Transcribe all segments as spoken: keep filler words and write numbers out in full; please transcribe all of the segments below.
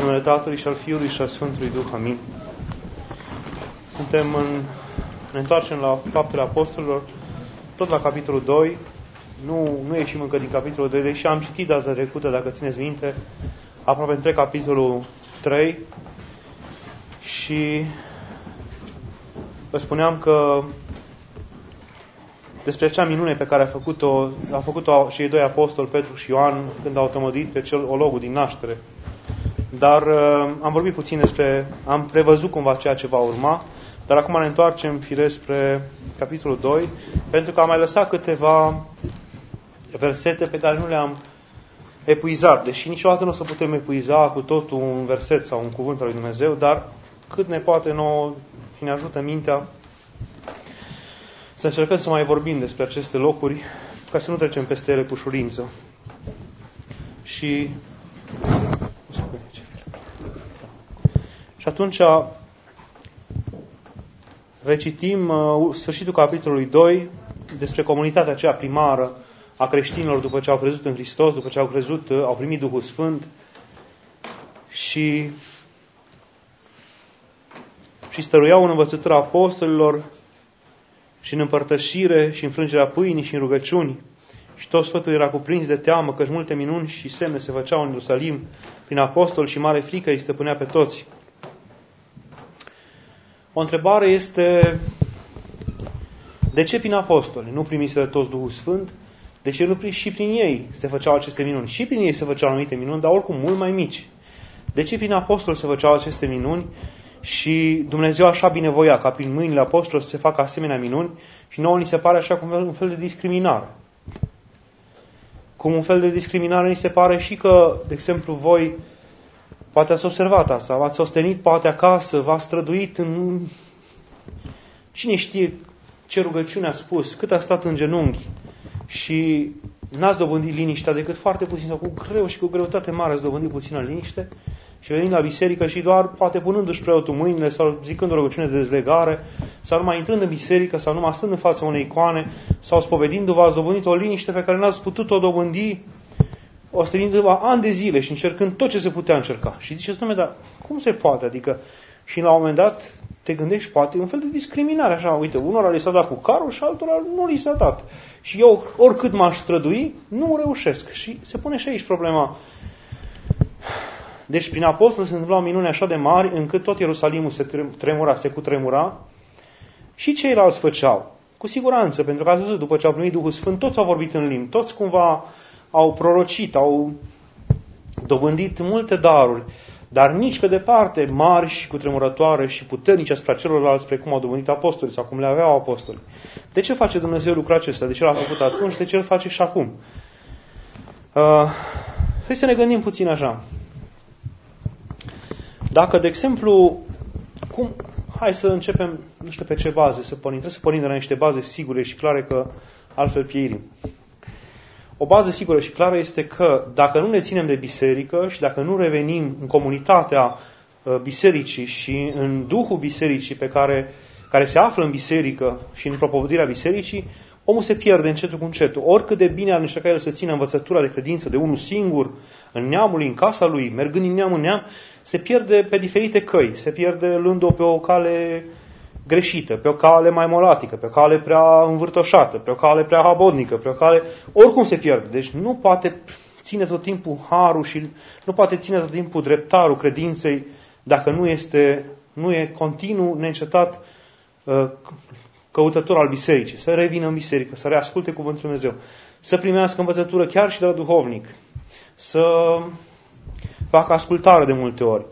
numele Tatălui și al Fiului și al Sfântului Duh. Amin. Suntem în... Ne întoarcem la Faptele Apostolilor, tot la capitolul doi. Nu, nu ieșim încă din capitolul doi, deși am citit data trecută, dacă țineți minte, aproape între capitolul trei. Și vă spuneam că despre acea minune pe care a făcut-o, a făcut-o și ei doi apostoli, Petru și Ioan, când au tămăduit pe cel ologul din naștere. Dar uh, am vorbit puțin despre, am prevăzut cumva ceea ce va urma, dar acum ne întoarcem firesc spre capitolul doi, pentru că am mai lăsat câteva versete pe care nu le-am epuizat, deși niciodată nu o să putem epuiza cu totul un verset sau un cuvânt al lui Dumnezeu, dar cât ne poate nouă, și ne ajută mintea, să încercăm să mai vorbim despre aceste locuri, ca să nu trecem peste ele cu ușurință. Și Și atunci recitim uh, sfârșitul capitolului doi despre comunitatea aceea primară a creștinilor după ce au crezut în Hristos, după ce au crezut, uh, au primit Duhul Sfânt și, și stăruiau în învățătura apostolilor și în împărtășire și în frângerea pâinii și în rugăciuni. Și tot sfătul era cuprins de teamă, căci multe minuni și semne se făceau în Ierusalim prin apostoli și mare frică îi stăpânea pe toți. O întrebare este: de ce prin apostoli nu primiseră toți Duhul Sfânt? De ce nu și prin ei se făceau aceste minuni? Și prin ei se făceau anumite minuni, dar oricum mult mai mici. De ce prin apostoli se făceau aceste minuni și Dumnezeu așa binevoia ca prin mâinile apostolilor să se facă asemenea minuni și nouă ni se pare așa cum un fel de discriminare? Cum un fel de discriminare ni se pare și că, de exemplu, voi poate ați observat asta, v-ați ostenit poate acasă, v-ați străduit în... Cine știe ce rugăciune a spus, cât a stat în genunchi și n-ați dobândit liniștea decât foarte puțin sau cu greu și cu greutate mare ați dobândit puțină liniște și venind la biserică și doar poate punându-și preotul mâinile sau zicând o rugăciune de dezlegare sau numai intrând în biserică sau numai stând în fața unei icoane sau spovedindu-vă ați dobândit o liniște pe care n-ați putut-o dobândi ostenindu-vă ani de zile și încercând tot ce se putea încerca. Și ziceți, dom'le, dar cum se poate? Adică, și la un moment dat te gândești, poate, un fel de discriminare, așa, uite, unora li s-a dat cu carul și altora nu li s-a dat. Și eu, oricât m-aș strădui, nu reușesc. Și se pune și aici problema. Deci, prin apostoli se întâmplau minuni așa de mari, încât tot Ierusalimul se tremura, se cutremura, și ceilalți făceau. Cu siguranță, pentru că ați văzut, după ce au primit Duhul Sfânt, toți au vorbit în limbi, toți cumva au prorocit, au dobândit multe daruri, dar nici pe departe mari și cutremurătoare și puternici asupra celorlalți, precum au dobândit apostolii sau cum le aveau apostoli. De ce face Dumnezeu lucrul acesta? De ce l-a făcut atunci? De ce îl face și acum? Uh, hai să ne gândim puțin așa. Dacă, de exemplu, cum, hai să începem, nu știu pe ce baze să pornim. Trebuie să pornim de la niște baze sigure și clare, că altfel pieirim. O bază sigură și clară este că dacă nu ne ținem de biserică și dacă nu revenim în comunitatea bisericii și în duhul bisericii pe care, care se află în biserică și în propovăduirea bisericii, omul se pierde încetul cu încetul. Oricât de bine ar încerca el să țină învățătura de credință de unul singur, în neamul lui, în casa lui, mergând din neam în neam, se pierde pe diferite căi. Se pierde luând-o pe o cale greșită, pe o cale mai molatică, pe o cale prea învârtoșată, pe o cale prea habodnică, pe o cale... Oricum se pierde. Deci nu poate ține tot timpul harul și nu poate ține tot timpul dreptarul credinței dacă nu este, nu e continuu, neîncetat uh, căutător al bisericii. Să revină în biserică, să reasculte cuvântul Dumnezeu, să primească învățătură chiar și de la duhovnic, să facă ascultare de multe ori.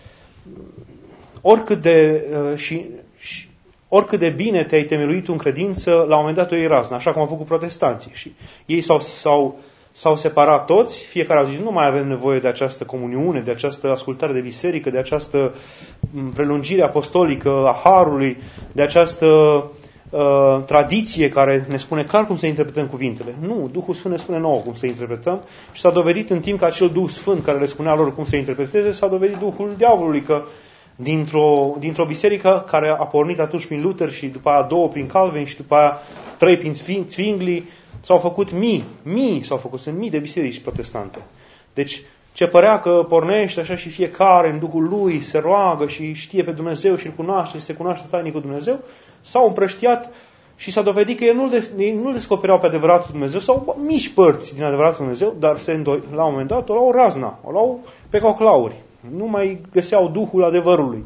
Oricât de... Uh, și Și oricât de bine te-ai temeluit în credință, la un moment dat o iei razna, așa cum au făcut protestanții. Și ei s-au, s-au, s-au separat toți, fiecare au zis, nu mai avem nevoie de această comuniune, de această ascultare de biserică, de această prelungire apostolică a harului, de această uh, tradiție care ne spune clar cum să interpretăm cuvintele. Nu, Duhul Sfânt ne spune nouă cum să interpretăm și s-a dovedit în timp că acel Duh Sfânt care le spunea lor cum să interpreteze, s-a dovedit Duhul diavolului, că Dintr-o, dintr-o biserică care a pornit atunci prin Luther și după aia două prin Calvin și după aia trei prin Zwingli, s-au făcut mii, mii s-au făcut, sunt mii de biserici protestante. Deci ce părea că pornește așa și fiecare în Duhul lui se roagă și știe pe Dumnezeu și îl cunoaște și se cunoaște tainic cu Dumnezeu, s-au împrăștiat și s-a dovedit că ei nu-l, des, ei nu-l descopereau pe adevăratul Dumnezeu sau mici părți din adevăratul Dumnezeu, dar se îndoi, la un moment dat o luau razna, o luau pe coclauri. Nu mai găseau Duhul adevărului.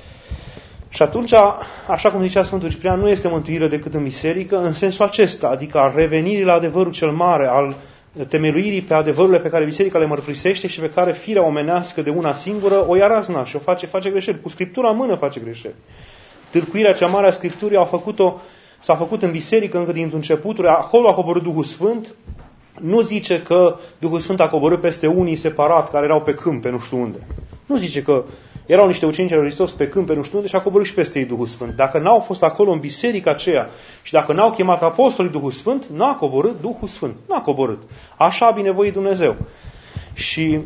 Și atunci, așa cum zicea Sfântul Ciprian, nu este mântuire decât în biserică, în sensul acesta, adică al revenirii la adevărul cel mare, al temeluirii pe adevărurile pe care biserica le mărturisește și pe care firea omenească de una singură o ia razna și o face, face greșeli. Cu Scriptura în mână face greșeli. Tâlcuirea cea mare a Scripturii a făcut-o, s-a făcut în biserică încă din începutul, acolo a coborât Duhul Sfânt. Nu zice că Duhul Sfânt a coborât peste unii separat, care erau pe câmp, pe nu știu unde. Nu zice că erau niște ucenici al lui Hristos pe câmp, pe nu știu unde și a coborât și peste ei Duhul Sfânt. Dacă n-au fost acolo în biserica aceea și dacă n-au chemat apostolii Duhul Sfânt, n-a coborât Duhul Sfânt. N-a coborât. Așa a binevoit Dumnezeu. Și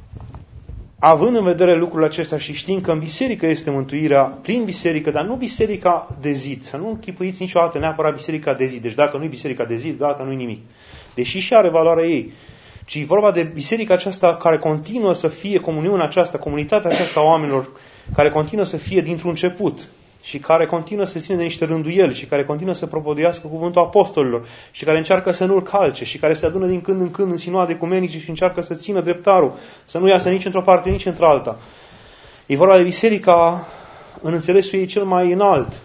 având în vedere lucrurile acestea și știind că în biserică este mântuirea, prin biserică, dar nu biserica de zid. Să nu închipuiți niciodată neapărat biserica de zid. Deci dacă nu e biserica de zid, gata, nu e nimic. Deși și are valoarea ei. Ci e vorba de biserica aceasta care continuă să fie, comuniunea aceasta, comunitatea aceasta a oamenilor, care continuă să fie dintr-un început și care continuă să ține de niște rânduieli și care continuă să propăduiască cuvântul apostolilor și care încearcă să nu-l calce și care se adună din când în când în sinoade ecumenice și încearcă să țină dreptarul, să nu iasă nici într-o parte, nici într-alta. E vorba de biserica în înțelesul ei cel mai înalt.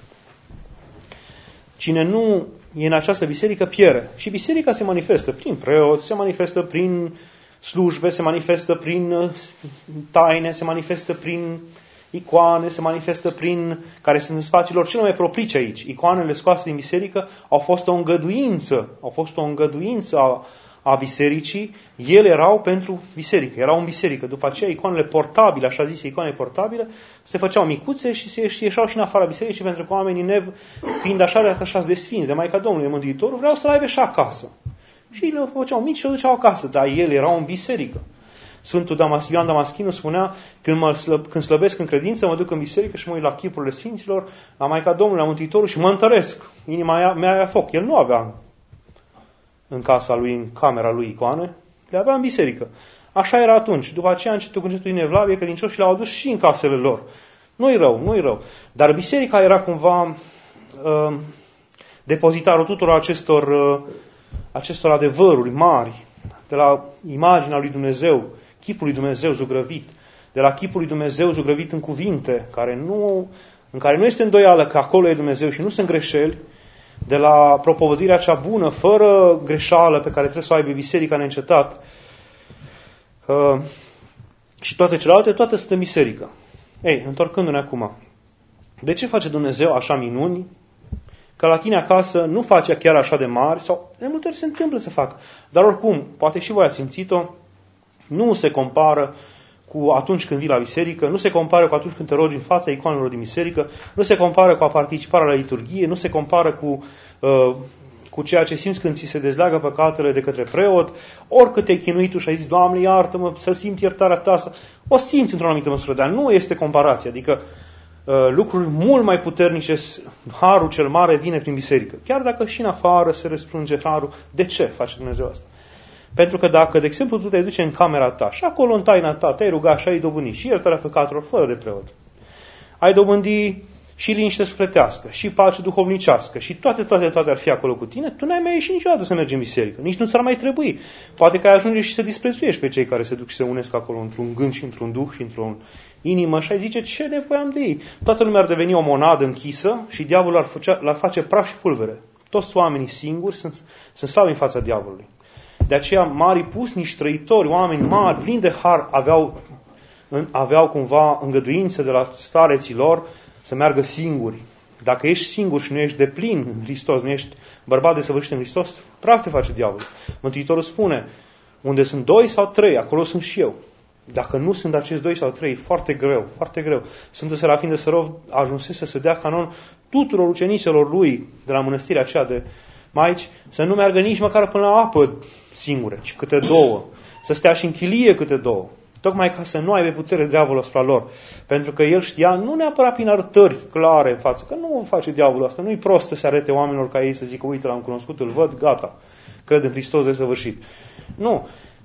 Cine nu e în această biserică pierde. Și biserica se manifestă prin preoți, se manifestă prin slujbe, se manifestă prin taine, se manifestă prin icoane, se manifestă prin, care sunt în spațiilor cel mai propice aici. Icoanele scoase din biserică au fost o îngăduință, au fost o îngăduință a, a bisericii, ele erau pentru biserică, erau în biserică. După aceea icoanele portabile, așa zise icoane portabile, se făceau micuțe și se ieșeau și în afara bisericii, pentru că oamenii nev, fiind așa de atașați de sfinți, de Maica Domnului, Mântuitorul, vreau să le aibă și acasă. Și le făceau mici și le duceau acasă, dar ele erau în biserică. Sfântul Damas, Ioan Damaschinu spunea, când, mă slăb, când slăbesc în credință, mă duc în biserică și mă uit la chipurile sfinților, la Maica Domnului, la Mântuitorul și mă întăresc. Inima mea avea foc. El nu avea în casa lui, în camera lui icoane, le avea în biserică. Așa era atunci. După aceea, încetul cu încetul, Evlavie, credincioșii le-au adus și în casele lor. Nu-i rău, nu-i rău. Dar biserica era cumva uh, depozitarul tuturor acestor, uh, acestor adevăruri mari, de la imaginea lui Dumnezeu, chipul lui Dumnezeu zugrăvit, de la chipul lui Dumnezeu zugrăvit în cuvinte, care nu, în care nu este îndoială că acolo e Dumnezeu și nu sunt greșeli, de la propovădirea cea bună, fără greșeală pe care trebuie să o aibă biserica neîncetat, uh, și toate celelalte, toate sunt în biserică. Ei, întorcându-ne acum, de ce face Dumnezeu așa minuni? Că la tine acasă nu face chiar așa de mari, sau de multe ori se întâmplă să facă. Dar oricum, poate și voi ați simțit-o, nu se compară cu atunci când vii la biserică, nu se compară cu atunci când te rogi în fața icoanelor din biserică, nu se compară cu a participa la liturghie, nu se compară cu, uh, cu ceea ce simți când ți se dezleagă păcatele de către preot, oricât te-ai chinuit tu și ai zis, Doamne, iartă-mă, să simt iertarea ta, o simți într-o anumită măsură, dar nu este comparație, adică uh, lucruri mult mai puternice, harul cel mare vine prin biserică. Chiar dacă și în afară se răsplânge harul, de ce face Dumnezeu asta? Pentru că dacă, de exemplu, tu te duci în camera ta și acolo în taina ta te-ai rugat și ai dobândit și iertarea păcatelor fără de preot, ai dobândi și liniște sufletească, și pace duhovnicească, și toate, toate, toate ar fi acolo cu tine, tu n-ai mai ieșit niciodată să mergi în biserică. Nici nu ți-ar mai trebui. Poate că ai ajunge și să disprețuiești pe cei care se duc și se unesc acolo într-un gând și într-un duh și într-o inimă și ai zice, ce nevoie am de ei? Toată lumea ar deveni o monadă închisă și diavolul ar, făcea, l-ar face praf și pulvere. Toți oamenii singuri sunt, sunt slabi în fața diavolului. De aceea marii pusnici, trăitori, oameni mari, plini de har, aveau, aveau cumva îngăduință de la stareții lor să meargă singuri. Dacă ești singur și nu ești deplin în Hristos, nu ești bărbat desăvârșit în Hristos, praf te face diavolul. Mântuitorul spune, unde sunt doi sau trei, acolo sunt și eu. Dacă nu sunt acești doi sau trei, foarte greu, foarte greu. Sfântul Serafin de Sărov ajunsese să dea canon tuturor ucenicilor lui de la mănăstirea aceea de Maici, să nu meargă nici măcar până la apă singure, ci câte două. Să stea și în chilie câte două. Tocmai ca să nu aibă putere diavolul asupra lor. Pentru că el știa, nu neapărat prin arătări clare în față, că nu face diavolul asta. Nu-i prost să se arete oamenilor ca ei să zică, uite, l-am cunoscut, îl văd, gata. Cred în Hristos desăvârșit. Nu.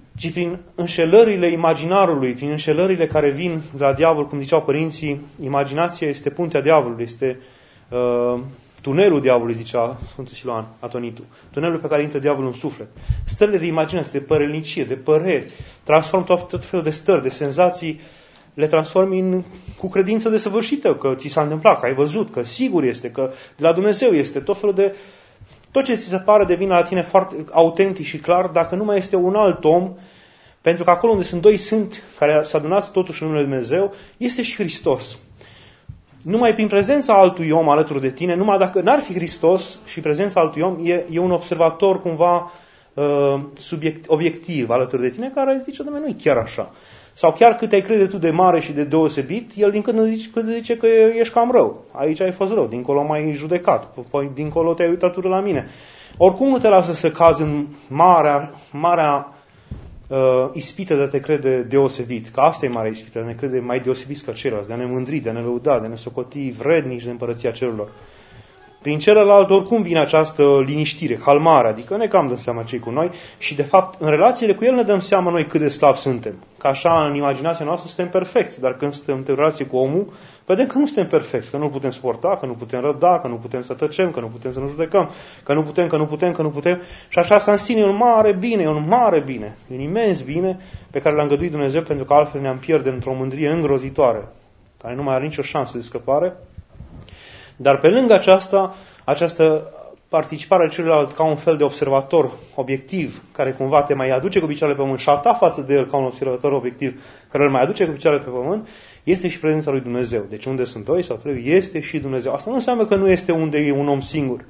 ci prin înșelările imaginarului, prin înșelările care vin de la diavol, cum ziceau părinții, imaginația este puntea diavolului, este uh, tunelul diavolului, zicea Sfântul Siloan Atonitu, tunelul pe care intră diavolul în suflet. Stările de imaginație, de părelnicie, de păreri, transform tot, tot felul de stări, de senzații, le transformi în, cu credință desăvârșită, că ți s-a întâmplat, că ai văzut, că sigur este, că de la Dumnezeu este, tot felul de... Tot ce ți se pare devine la tine foarte autentic și clar, dacă nu mai este un alt om, pentru că acolo unde sunt doi sânti care s-a adunat totuși în numele Dumnezeu, este și Hristos. Numai prin prezența altui om alături de tine, numai dacă n-ar fi Hristos și prezența altui om, e, e un observator cumva uh, subiect, obiectiv alături de tine, care zice, Doamne, nu e chiar așa. Sau chiar cât ai crede tu de mare și de deosebit, el din când zice, când zice că ești cam rău. Aici ai fost rău, dincolo m-ai judecat, păi dincolo te-ai uitat tu la mine. Oricum nu te lasă să cazi în marea, marea uh, ispită de a te crede deosebit, că asta e marea ispită, de a ne crede mai deosebiți ca ceilalți, de a ne mândri, de a ne lăuda, de a ne socoti vrednici de împărăția cerurilor. Prin celălalt oricum vine această liniștire, calmare, adică ne cam dăm seama cei cu noi și de fapt în relațiile cu el ne dăm seama noi cât de slabi suntem. Că așa în imaginația noastră suntem perfecți, dar când suntem în relație cu omul, vedem că nu suntem perfecți, că nu putem suporta, că nu putem răbda, că nu putem să tăcem, că nu putem să ne judecăm, că nu putem, că nu putem, că nu putem. Și așa asta în sine e un mare bine, e un mare bine, e un imens bine pe care l-a îngăduit Dumnezeu, pentru că altfel ne-am pierde într-o mândrie îngrozitoare, care nu mai are nicio șansă de scăpare. Dar pe lângă aceasta, această participare a celuilalt ca un fel de observator obiectiv, care cumva te mai aduce cu picioarele pe pământ și a ta față de el ca un observator obiectiv, care îl mai aduce cu picioarele pe pământ, este și prezența lui Dumnezeu. Deci unde sunt doi sau trei, este și Dumnezeu. Asta nu înseamnă că nu este unde e un om singur.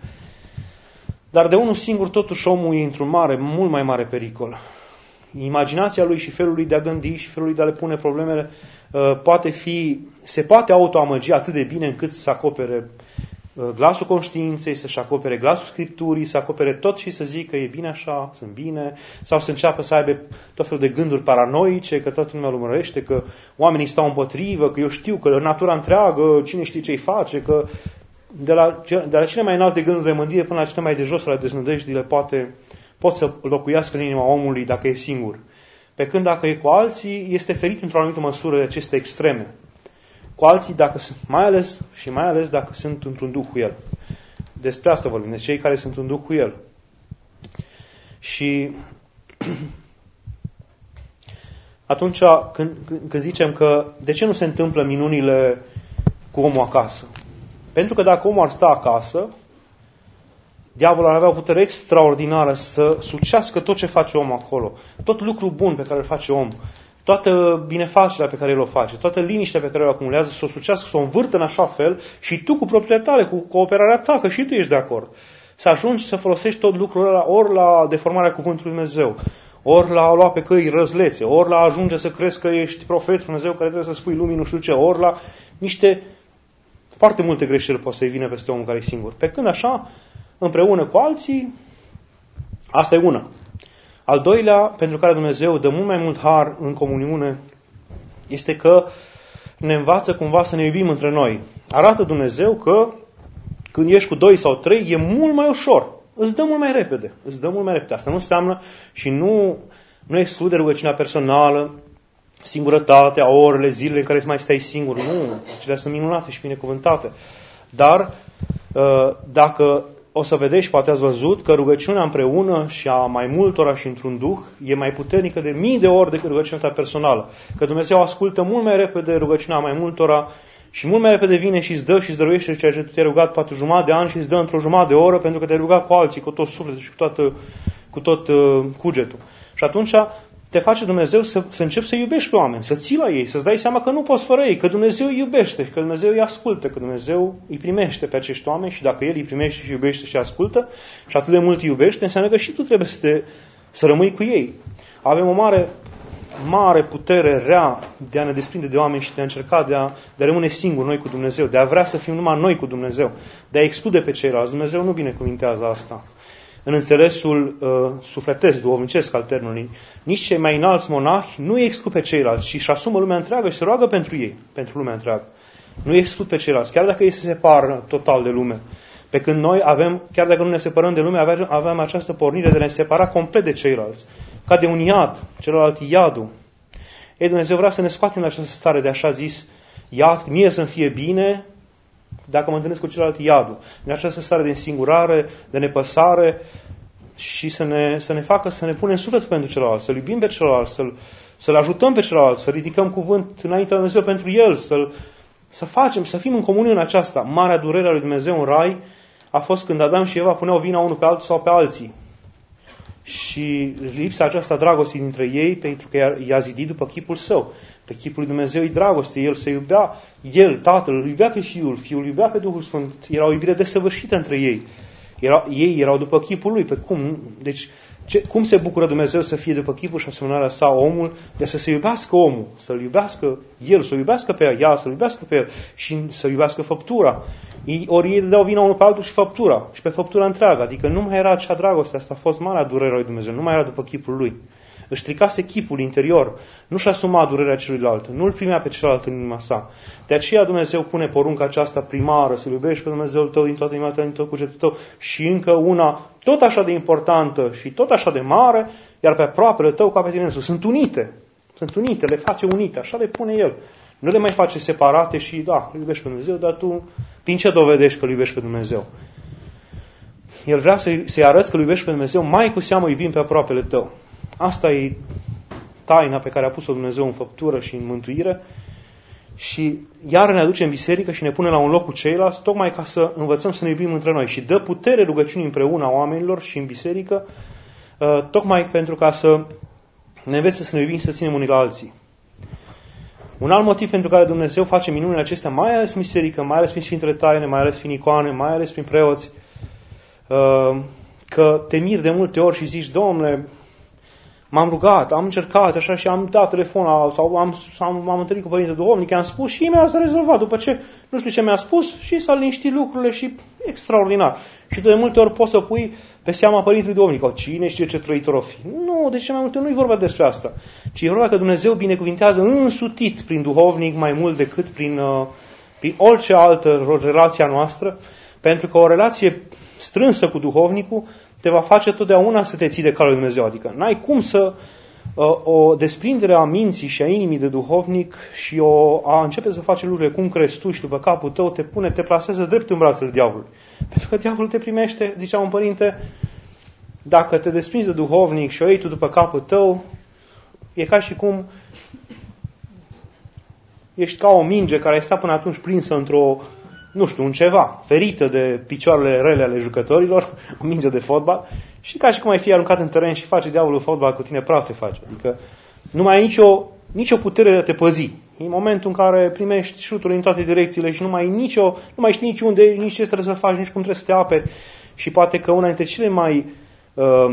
Dar de unul singur, totuși, omul e într-un mare, mult mai mare pericol. Imaginația lui și felul lui de a gândi și felul lui de a le pune problemele poate fi, se poate autoamăgi atât de bine încât să acopere glasul conștiinței, să-și acopere glasul Scripturii, să acopere tot și să zică e bine așa, sunt bine, sau să înceapă să aibă tot felul de gânduri paranoice, că toată lumea îl urmărește, că oamenii stau împotrivă, că eu știu că natura întreagă, cine știe ce-i face, că de la, de la cele mai înalte gânduri de mândrie până la cele mai de jos ale deznădejdile poate, pot să locuiască în inima omului dacă e singur. Pe când dacă e cu alții, este ferit într-o anumită măsură de aceste extreme. Cu alții, dacă sunt, mai ales și mai ales dacă sunt într-un duh cu el. Despre asta vorbim, de cei care sunt în duh cu el. Și atunci când, când zicem că de ce nu se întâmplă minunile cu omul acasă? Pentru că dacă omul ar sta acasă, diavolul ar avea o putere extraordinară să sucească tot ce face omul acolo. Tot lucru bun pe care îl face om. Toată binefacerea pe care el o face, toată liniștea pe care o acumulează, să o sucească, să o învârtă în așa fel și tu cu propriile tale, cu cooperarea ta, că și tu ești de acord. Să ajungi să folosești tot lucrul ăla ori la deformarea cuvântului Dumnezeu, ori la a lua pe căi răzlețe, ori la a ajunge să crezi că ești profet Dumnezeu care trebuie să spui lumii nu știu ce, ori la niște foarte multe greșeli poate să-i vină peste omul care e singur. Pe când așa, împreună cu alții, asta e una. Al doilea, pentru care Dumnezeu dă mult mai mult har în comuniune, este că ne învață cumva să ne iubim între noi. Arată Dumnezeu că când ești cu doi sau trei, e mult mai ușor. Îți dă mult mai repede. Îți dă mult mai repede. Asta nu înseamnă și nu, nu exclude rugăciunea personală, singurătatea, orele, zilele în care îți mai stai singur. Nu, acelea sunt minunate și binecuvântate. Dar dacă o să vedeți, și poate ați văzut, că rugăciunea împreună și a mai multora și într-un duh e mai puternică de mii de ori decât rugăciunea ta personală. Că Dumnezeu ascultă mult mai repede rugăciunea mai multora și mult mai repede vine și îți dă și îți dăruiește ceea ce tu te-ai rugat poate jumătate de an și îți dă într-o jumătate de oră pentru că te-ai rugat cu alții, cu tot sufletul și cu, toată, cu tot uh, cugetul. Și atunci te face Dumnezeu să, să începi să iubești pe oameni, să ții la ei, să-ți dai seama că nu poți fără ei, că Dumnezeu îi iubește și că Dumnezeu îi ascultă, că Dumnezeu îi primește pe acești oameni și dacă El îi primește și iubește și ascultă și atât de mult îi iubește, înseamnă că și tu trebuie să, te, să rămâi cu ei. Avem o mare, mare putere rea de a ne desprinde de oameni și de a încerca de a, de a rămâne singuri noi cu Dumnezeu, de a vrea să fim numai noi cu Dumnezeu, de a exclude pe ceilalți. Dumnezeu nu binecuvintează asta. În înțelesul uh, sufletesc, duhovnicesc al termenului, nici cei mai înalți monahi nu îi exclud pe ceilalți, ci își asumă lumea întreagă și se roagă pentru ei, pentru lumea întreagă. Nu îi exclud pe ceilalți, chiar dacă ei se separă total de lume. Pe când noi avem, chiar dacă nu ne separăm de lume, avem, avem această pornire de a ne separa complet de ceilalți. Ca de un iad, celălalt iadul. Ei, Dumnezeu vrea să ne scoatem în această stare de așa zis iad, mie să-mi fie bine, dacă mă întâlnesc cu celălalt iadul. În această stare de însingurare, de nepăsare și să ne, să ne facă să ne punem sufletul pentru celălalt, să-l iubim pe celălalt, să-l, să-l ajutăm pe celălalt, să ridicăm cuvânt înaintea lui Dumnezeu pentru el, să-l, să facem, să fim în comuniune aceasta. Marea durere a lui Dumnezeu în rai a fost când Adam și Eva puneau vina unul pe altul sau pe alții. Și lipsa aceasta dragostei dintre ei, pentru că i-a zidit după chipul său. Pe chipul lui Dumnezeu e dragoste, el se iubea, el, Tatăl, îl iubea pe Fiul, Fiul iubea pe Duhul Sfânt, era o iubire desăvârșită între ei. Era, ei erau după chipul lui. Pe cum? Deci, ce, cum se bucură Dumnezeu să fie după chipul și asemănarea sa omul, de să se iubească omul, să-l iubească el, să-l iubească pe ea, să-l iubească pe el și să iubească făptura. Ei, ori ei dau vina unul pe altul și făptura, și pe făptura întreagă. Adică nu mai era acea dragoste, asta a fost marea durere a lui Dumnezeu, nu mai era după chipul lui. Își stricase chipul interior, nu-și asuma durerea celuilalt, nu-l primea pe celălalt în inima sa. De aceea Dumnezeu pune porunca aceasta primară, să-L iubești pe Dumnezeul tău din toată inima ta, din tot cugetul tău, și încă una tot așa de importantă și tot așa de mare, iar pe aproapele tău ca pe tine însuți. Sunt unite, sunt unite, le face unite, așa le pune El. Nu le mai face separate și, da, îl iubești pe Dumnezeu, dar tu, prin ce dovedești că îl iubești pe Dumnezeu? El vrea să-i, să-i arăți că îl iubești pe Dumnezeu, mai cu seamă iubim pe aproapele tău. Asta e taina pe care a pus-o Dumnezeu în făptură și în mântuire și iar ne aduce în biserică și ne pune la un loc cu ceilalți, tocmai ca să învățăm să ne iubim între noi și dă putere rugăciunii împreună a oamenilor și în biserică, tocmai pentru ca să ne învețe să ne iubim și să ținem unii la alții. Un alt motiv pentru care Dumnezeu face minunile acestea, mai ales în biserică, mai ales prin Sfintele Taine, mai ales prin icoane, mai ales prin preoți, că te miri de multe ori și zici, Domnule, m-am rugat, am încercat așa și am dat telefon sau am, am, m-am întâlnit cu Părinte Duhovnic, am spus și mi-a rezolvat. După ce nu știu ce mi-a spus și s-a liniștit lucrurile și extraordinar. Și de multe ori poți să pui pe seama Părintelui Duhovnic, o, cine știe ce trăitor o fi. Nu, de ce mai multe nu e vorba despre asta. Ci e vorba că Dumnezeu binecuvintează însutit prin duhovnic mai mult decât prin, uh, prin orice altă relație a noastră, pentru că o relație strânsă cu duhovnicul te va face totdeauna să te ții de calul lui Dumnezeu. Adică n-ai cum să o desprindere a minții și a inimii de duhovnic și o, a începe să faci lucrurile cum crezi tu și după capul tău te pune, te plasează drept în brațele diavolului. Pentru că diavolul te primește, zicea un părinte, dacă te desprinzi de duhovnic și o iei tu după capul tău, e ca și cum ești ca o minge care ai stat până atunci prinsă într-o, nu știu, un ceva, ferită de picioarele rele ale jucătorilor, o minge de fotbal, și ca și cum ai fi aruncat în teren și face diavolul fotbal cu tine, praf te face. Adică nu mai ai nicio, nicio putere de a te păzi. E momentul în care primești șuturi în toate direcțiile și nu mai, ai nicio, nu mai știi nici unde, nici ce trebuie să faci, nici cum trebuie să te aperi. Și poate că una dintre cele mai uh,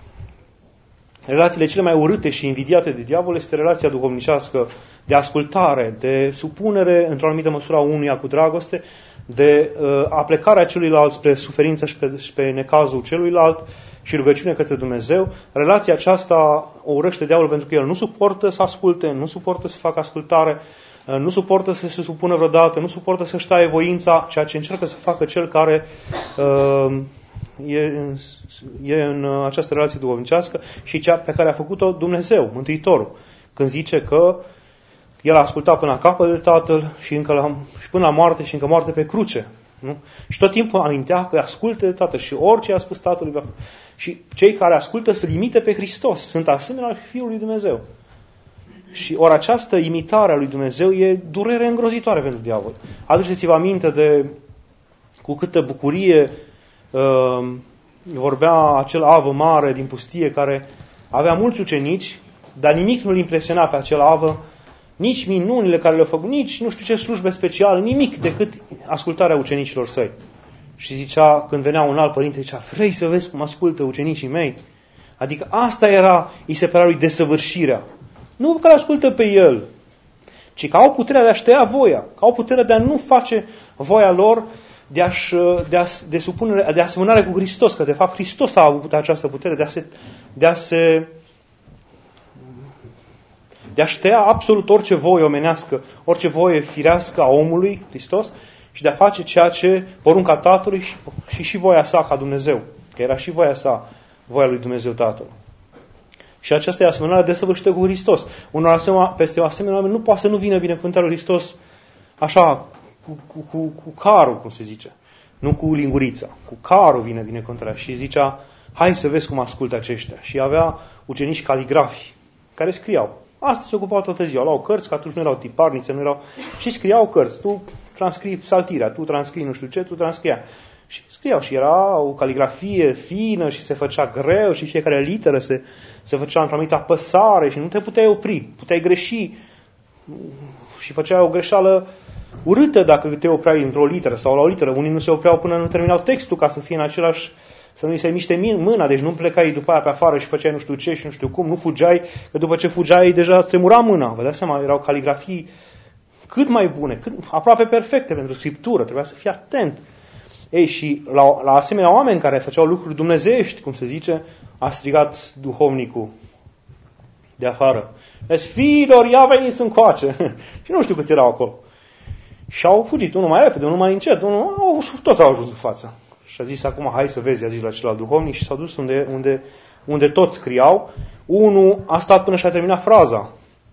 relațiile cele mai urâte și invidiate de diavol este relația duhovnicească de ascultare, de supunere într-o anumită măsură a unuia cu dragoste, de uh, aplecarea celuilalt spre suferință și pe, și pe necazul celuilalt și rugăciune către Dumnezeu. Relația aceasta o urăște diavolul pentru că el nu suportă să asculte, nu suportă să facă ascultare, uh, nu suportă să se supună vreodată, nu suportă să-și taie voința, ceea ce încearcă să facă cel care uh, e, în, e în această relație duhovnicească și cea pe care a făcut-o Dumnezeu, Mântuitorul, când zice că el a ascultat până la capăt de Tatăl și, încă la, și până la moarte și încă moarte pe cruce. Nu? Și tot timpul amintea că ascultă de Tatăl și orice a spus Tatălui. Și cei care ascultă se limite pe Hristos. Sunt asemenea Fiul lui Dumnezeu. Și ori această imitare a lui Dumnezeu e durere îngrozitoare pentru diavol. Aduceți-vă aminte de cu câtă bucurie uh, vorbea acel avă mare din pustie care avea mulți ucenici, dar nimic nu-l impresiona pe acel avă, nici minunile care le-au făcut, nici nu știu ce slujbe speciale, nimic decât ascultarea ucenicilor săi. Și zicea, când venea un alt părinte, zicea, vrei să vezi cum ascultă ucenicii mei? Adică asta era, îi se părea lui desăvârșirea. Nu că l-ascultă pe el, ci că au puterea de a-și tăia voia, că au puterea de a nu face voia lor, de, a-și, de, a, de, supunere, de asemănare cu Hristos, că de fapt Hristos a avut această putere de a se... De a se de a-și tăia absolut orice voie omenească, orice voie firească a omului, Hristos, și de a face ceea ce porunca Tatălui și, și și voia sa ca Dumnezeu. Că era și voia sa, voia lui Dumnezeu Tatăl. Și aceasta e asemănarea desăvârșită cu Hristos. Unor asemenea, peste o asemenea oameni nu poate să nu vină binecuvântarea lui Hristos așa, cu, cu, cu, cu carul, cum se zice. Nu cu lingurița. Cu carul vine binecuvântarea. Și zicea, hai să vezi cum ascultă aceștia. Și avea ucenici caligrafi care scriau. Asta se ocupau toată ziua. Luau cărți, că atunci nu erau tiparnițe, nu erau... Și scriau cărți. Tu transcrii psaltirea, tu transcrii nu știu ce, tu transcria. Și scriau. Și era o caligrafie fină și se făcea greu și fiecare literă se, se făcea într-o anumită apăsare și nu te puteai opri. Puteai greși și făceai o greșeală urâtă dacă te opreai într-o literă sau la o literă. Unii nu se opreau până nu terminau textul ca să fie în același... să nu-i se miște mâna, deci nu plecai după aia pe afară și făceai nu știu ce și nu știu cum, nu fugeai, că după ce fugeai deja îți tremura mâna. Vă dați seama, erau caligrafii cât mai bune, cât, aproape perfecte pentru scriptură, trebuia să fii atent. Ei, și la, la asemenea oameni care făceau lucruri dumnezeiești, cum se zice, a strigat duhovnicul de afară. Deci, fiilor, ia veniți încoace. Și nu știu câți erau acolo. Și au fugit, unul mai repede, unul mai încet, unul, au, toți au ajuns în față. Și a zis, acum hai să vezi, a zis la celălalt duhovnic și s-au dus unde, unde, unde toți scriau. Unul a stat până și-a terminat fraza.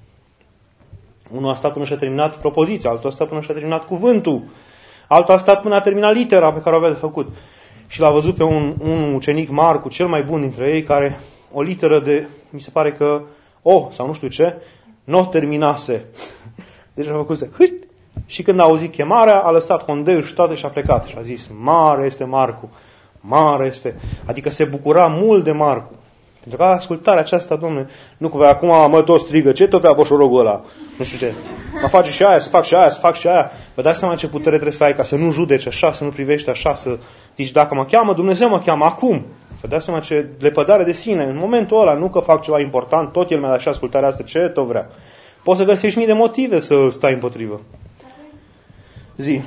Unul a stat până și-a terminat propoziția, altul a stat până și-a terminat cuvântul, altul a stat până a terminat litera pe care o avea de făcut. Și l-a văzut pe un, un ucenic Marcu, cel mai bun dintre ei, care o literă de, mi se pare că O, sau nu știu ce, nu o terminase. Deci a făcut să hât. Și când a auzit chemarea, a lăsat condeiul și toate și a plecat. Și a zis, mare este Marcu, mare este. Adică se bucura mult de Marcu. Pentru că ascultarea aceasta, Domnule, nu cumva acum mă tot strigă, ce tot vrea boșorogul ăla? Nu știu ce. Mă face și aia, să fac și aia, să fac și aia. Vă dați seama ce putere trebuie să ai ca să nu judeci așa, să nu privești așa, să zici, dacă mă cheamă, Dumnezeu mă cheamă acum. Vă dați seama ce lepădare de sine. În momentul ăla, nu că fac ceva important, tot el mi-a dat și ascultarea asta, ce tot vrea. Poți să găsești mii de motive să stai împotrivă. Zi.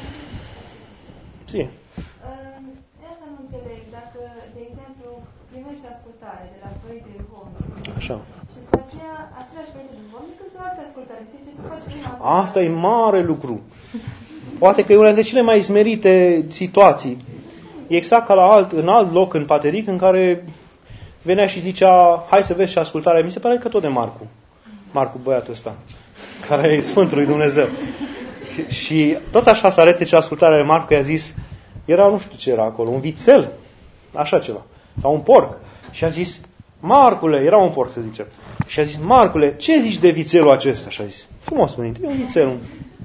Zi. De asta nu înțeleg. Dacă, de exemplu, primești ascultare de la părinții duhovnici. Așa. Și după aceea, același părinte duhovnic îți dă altă ascultare. Știi ce tu faci prima ascultare? Asta e mare lucru. Poate că e una dintre cele mai smerite situații. E exact ca la alt, în alt loc, în Pateric, în care venea și zicea, hai să vezi și ascultarea. Mi se pare că tot de Marcu. Marcu, băiatul ăsta, care e Sfântul lui Dumnezeu. Și, și tot așa să arate ce ascultarea lui Marcu i-a zis, era nu știu ce era acolo, un vițel, așa ceva, sau un porc. Și a zis, Marcule, era un porc să zicem, și a zis, Marcule, ce zici de vițelul acesta? Și a zis, frumos, părinte, e un vițel. Un...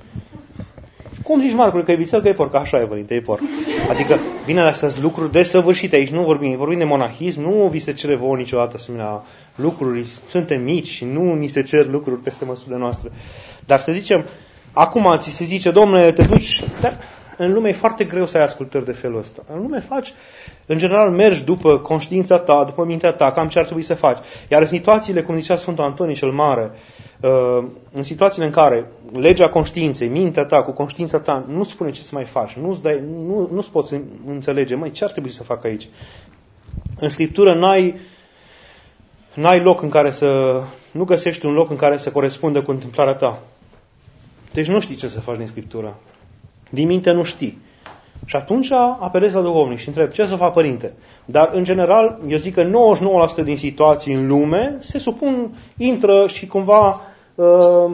Cum zici, Marcule, că e vițel, că e porc? Așa e, părinte, e porc. Adică, bine, astea sunt lucruri desăvârșite aici, nu vorbim, vorbim de monahism, nu vi se cere vouă niciodată asemenea lucruri, suntem mici și nu ni se cer lucruri peste măsurile noastre. Dar să zicem, acum ți se zice, domnule, te duci... Dar în lume e foarte greu să ai ascultări de felul ăsta. În lume faci, în general, mergi după conștiința ta, după mintea ta, cam ce ar trebui să faci. Iar în situațiile, cum zicea Sfântul Antonie cel Mare, în situațiile în care legea conștiinței, mintea ta cu conștiința ta nu spune ce să mai faci, nu-ți, dai, nu, nu-ți poți înțelege, măi, ce ar trebui să fac aici? În Scriptură n-ai, n-ai loc în care să... Nu găsești un loc în care să corespundă cu întâmplarea ta. Deci nu știi ce să faci din Scriptură. Din minte nu știi. Și atunci apelezi la duhovnic și întrebi, ce să fac, părinte? Dar, în general, eu zic că nouăzeci și nouă la sută din situații în lume se supun, intră și cumva uh,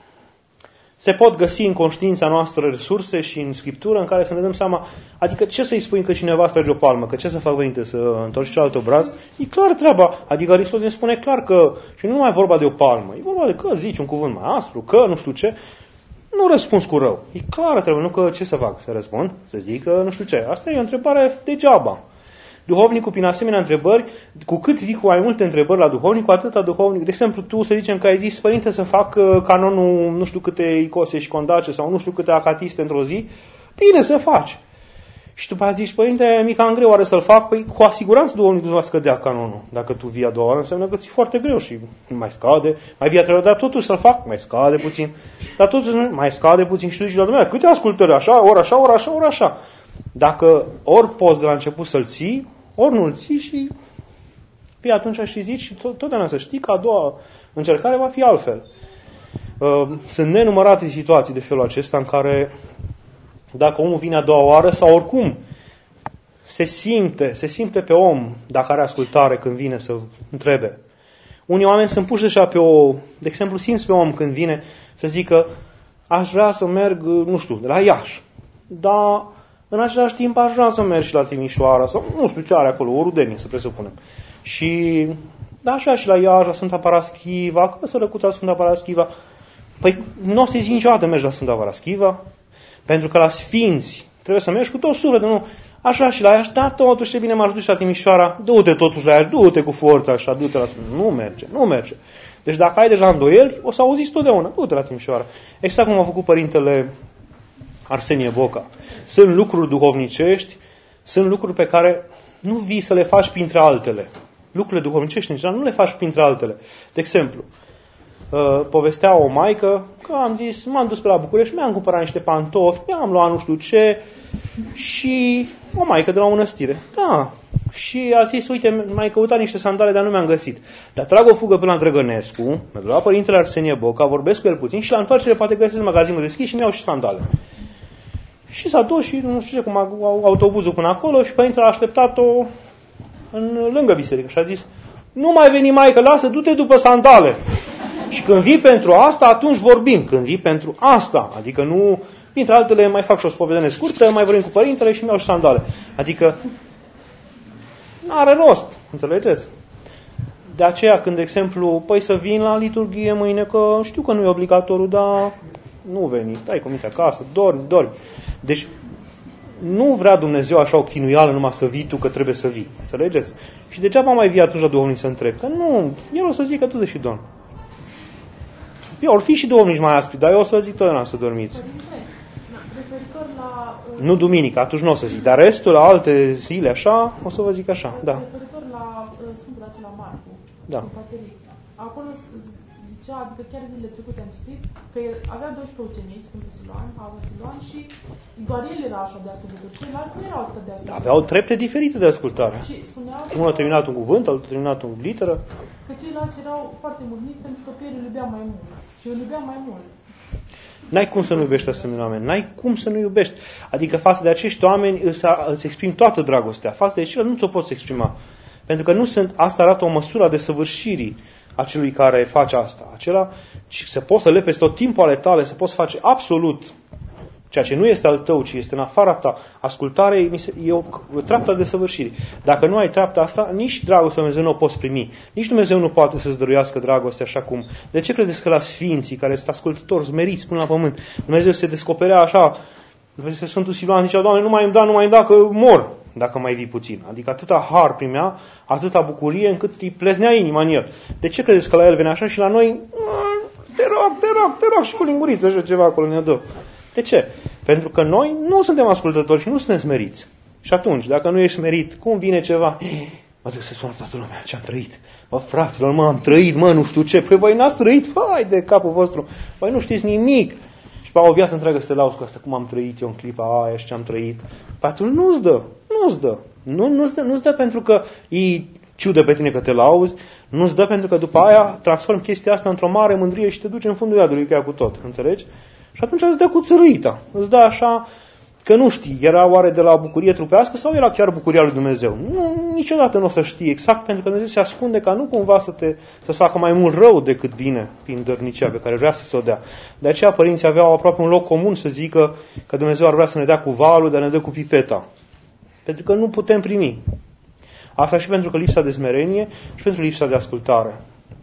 se pot găsi în conștiința noastră resurse și în Scriptură în care să ne dăm seama, adică ce să-i spui că cineva strage o palmă, că ce să fac, părinte, să întorci cealaltă obraz? E clar treaba. Adică Hristos ne spune clar că, și nu mai e vorba de o palmă, e vorba de că zici un cuvânt mai aspru, că nu știu ce, nu răspunzi cu rău. E clar treaba, nu că ce să fac, să răspund, să zic că nu știu ce. Asta e o întrebare degeaba. Duhovnicul, prin asemenea întrebări, cu cât vii cu mai multe întrebări la duhovnic, cu atâta duhovnic. De exemplu, tu să zicem că ai zis, părinte, să fac canonul nu știu câte icose și condace sau nu știu câte acatiste într-o zi, bine să faci. Și după aceea zici, părinte, mi cam greu are să-l fac, păi cu asiguranță duhovnicul va scădea canonul. Dacă tu vii a doua oară, înseamnă că ți-e foarte greu și mai scade, mai vii a treia, dar totuși să-l fac, mai scade puțin, dar totuși mai scade puțin și tu zici la Dumnezeu, câte ascultări, așa, ori așa, ori așa, ori așa. Dacă ori poți de la început să-l ții, ori nu-l ții și pe atunci și zici și tot, totdeauna să știi că a doua încercare va fi altfel. Sunt nenumărate situații de felul acesta în care dacă omul vine a doua oară sau oricum se simte, se simte pe om dacă are ascultare când vine să întrebe. Unii oameni sunt puși deja pe o, de exemplu, simți pe om când vine să zică aș vrea să merg, nu știu, de la Iași, dar în același timp aș vrea să merg și la Timișoara sau nu știu ce are acolo, o rudenie, să presupunem. Și da, așa și la Iași, la Sfânta Paraschiva, că sărăcuța Sfânta Paraschiva. Păi nu o să zici niciodată mergi la Sfânta Paraschiva, pentru că la Sfinți trebuie să mergi cu tot sufletul, nu? Așa și la Iași, da, totuși ce bine m-aș duce la Timișoara, du-te totuși la Iași, du-te cu forța așa, du-te la Sfânta. Nu merge, nu merge. Deci dacă ai deja îndoieli, o să auziți totdeauna, du-te la Timișoara. Exact cum a făcut părintele Arsenie Boca. Sunt lucruri duhovnicești, sunt lucruri pe care nu vii să le faci printre altele. Lucrurile duhovnicești, în general, nu le faci printre altele. De exemplu, povestea o maică că am zis, m-am dus pe la București, mi-am cumpărat niște pantofi, mi-am luat nu știu ce și o maică de la o mănăstire. Da. Și a zis, uite, m-ai căutat niște sandale, dar nu mi-am găsit. Dar trag o fugă până la Drăgănescu, mă duc la părintele Arsenie Boca, vorbesc cu el puțin și la întoarcere poate găsesc magazinul deschis și mi-au și sandale. Și s-a dus și nu știu ce, cum autobuzul până acolo și părintele a așteptat-o în, lângă biserică și a zis, nu mai veni maică, lasă, du-te după sandale. Și când vii pentru asta, atunci vorbim. Când vii pentru asta, adică nu, printre altele, mai fac și o spovedanie scurtă, mai vorbim cu părintele și mi-au și sandale. Adică, n-are rost, înțelegeți? De aceea, când, de exemplu, păi să vin la liturghie mâine, că știu că nu e obligatoriu, dar nu veni, stai cu minte acasă, dormi, dormi. Deci, nu vrea Dumnezeu așa o chinuială numai să vii tu că trebuie să vii. Înțelegeți? Și degeaba mai vii atunci la duhovnic să întrebi. Că nu, el o să zică tu de și dormi. Eu or fi și duhovnici mai aspri, dar eu o să zic totdeauna să dormiți. La, uh, nu duminică, atunci nu o să zic. Dar restul, la alte zile, așa, o să vă zic așa. Da. Referitor la uh, Sfântul acela Marcu, da. acolo zicea, adică chiar zilele trecute am citit, că avea doisprezece ucenici, Sfântul Siluan, Ava Siluan, și doar el era așa de ascultător. Ceilalți nu erau atât de ascultători. Aveau trepte diferite de ascultare. Și spuneau unul a terminat un cuvânt, altul a terminat o literă. Că ceilalți erau foarte mulțumiți pentru că pe el îl iubea mai mult. Și îl iubea mai mult. N-ai cum să nu iubești asemenea oameni. N-ai cum să nu iubești. Adică față de acești oameni îți, îți exprimi toată dragostea. Față de ceilalți nu ți-o poți exprima. Pentru că nu sunt, asta arată o măsură de săvârșirii a celui care face asta. Acela se poți să lepezi tot timpul ale tale, să poți face absolut ceea ce nu este al tău, ci este în afara ta. Ascultare e o, o treaptă de săvârșire. Dacă nu ai treapta asta, nici dragostea Dumnezeu nu o poți primi. Nici Dumnezeu nu poate să-ți dăruiască dragoste așa cum. De ce credeți că la sfinții, care sunt ascultători, smeriți până la pământ, Dumnezeu se descoperea așa? Sfântul Siluan zicea, Doamne, nu mai îmi da, nu mai îmi da, că mor dacă mai vii puțin. Adică atâta har primea, atâta bucurie, încât îi pleznea inima în el. De ce credeți că la el venea așa și la noi, te rog, te rog, te rog, și cu linguriță așa ceva acolo ne dă. De ce? Pentru că noi nu suntem ascultători și nu suntem smeriți. Și atunci, dacă nu ești smerit, cum vine ceva? Mă duc să spun toată lumea ce am trăit. Mă, fraților, mă, am trăit, mă, nu știu ce. Păi voi n-ați trăit? Hai de capul vostru. Păi nu știți nimic. Și pe o viață întreagă să te lauzi cu asta, cum am trăit eu în clipa aia și ce am trăit. Păi atunci nu-ți dă. Nu-ți dă. Nu, nu-ți dă, nu-ți dă pentru că îi ciudă pe tine că te lauzi. Nu-ți dă pentru că după aia transform chestia asta într-o mare mândrie și te duci în fundul iadului cu ea cu tot. Înțelegi? Și atunci îți dă cu țărâita. Îți dă așa că nu știi, era oare de la bucurie trupească sau era chiar bucuria lui Dumnezeu? Nu, niciodată nu o să știi exact, pentru că Dumnezeu se ascunde ca nu cumva să te, să-ți facă mai mult rău decât bine prin dărnicia pe care vrea să ți-o dea. De aceea părinții aveau aproape un loc comun să zică că Dumnezeu ar vrea să ne dea cu valul, dar ne dă cu pipeta. Pentru că nu putem primi. Asta și pentru că lipsa de smerenie și pentru lipsa de ascultare.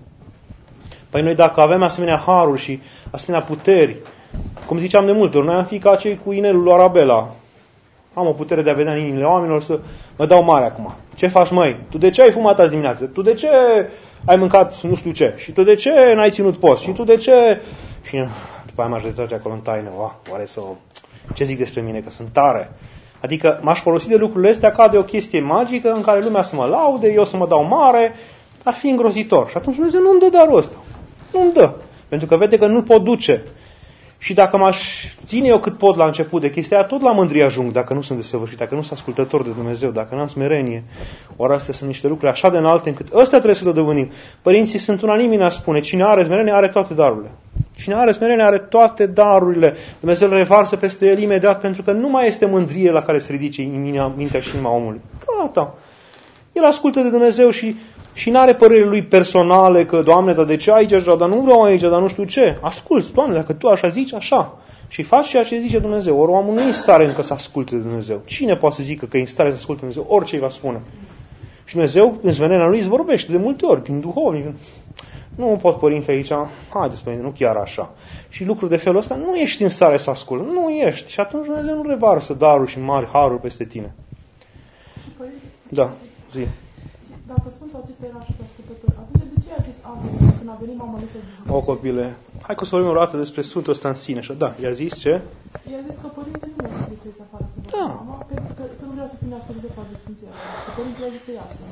Păi noi dacă avem asemenea haruri și asemenea puteri, cum ziceam de multe ori, noi am fi ca cei cu inelul lui Arabela. Am o putere de a vedea în inimile oamenilor să mă dau mare acum. Ce faci, măi? Tu de ce ai fumat azi dimineață? Tu de ce ai mâncat nu știu ce? Și tu de ce n-ai ținut post? Și tu de ce? Și după aia m-aș retrage acolo în taină. Oa, oare să... Ce zic despre mine? Că sunt tare. Adică m-aș folosi de lucrurile astea ca de o chestie magică în care lumea să mă laude, eu să mă dau mare. Ar fi îngrozitor. Și atunci Dumnezeu nu-mi dă darul ăsta. Nu-mi dă. Pentru că vede că nu-l pot duce. Și dacă m-aș ține eu cât pot la început de chestia aia, tot la mândrie ajung, dacă nu sunt desăvârșit, dacă nu sunt ascultător de Dumnezeu, dacă nu am smerenie. Ori astea sunt niște lucruri așa de înalte încât ăstea trebuie să le dobândim. Părinții sunt unanimi în a spune, cine are smerenie are toate darurile. Cine are smerenie are toate darurile. Dumnezeu le revarsă peste el imediat, pentru că nu mai este mândrie la care se ridice mintea și inima omului. Gata. El ascultă de Dumnezeu și Și n-are părerile lui personale că, Doamne, dar de ce aici așa, dar nu vreau aici, dar nu știu ce. Asculți, Doamne, dacă Tu așa zici, așa. Și faci ceea ce zice Dumnezeu. Ori omul nu e în stare încă să asculte de Dumnezeu. Cine poate să zică că e în stare să asculte de Dumnezeu? Orice îi va spune. Și Dumnezeu, în smerenia Lui, îți vorbește de multe ori, prin duhovnic. Nu pot, Părinte, aici, haideți, Părinte, nu chiar așa. Și lucruri de felul ăsta, nu ești în stare să asculti. Nu ești. Și atunci Dumnezeu nu revarsă daruri și mari haruri peste tine. Da, zi. Dacă Sfântul acesta era așa de ascultător, atunci de ce a zis Ave când a venit mama lui să viziteze? O, copile, hai că o să vorbim o dată despre Sfântul ăsta în sine. Așa. Da, i-a zis ce? I-a zis că Părinte nu vrea să trebuie să iasă afară să vadă da. mama, pentru că să nu vrea să primească de fapt de Sfinția. Că Părintele i-a zis să iasă.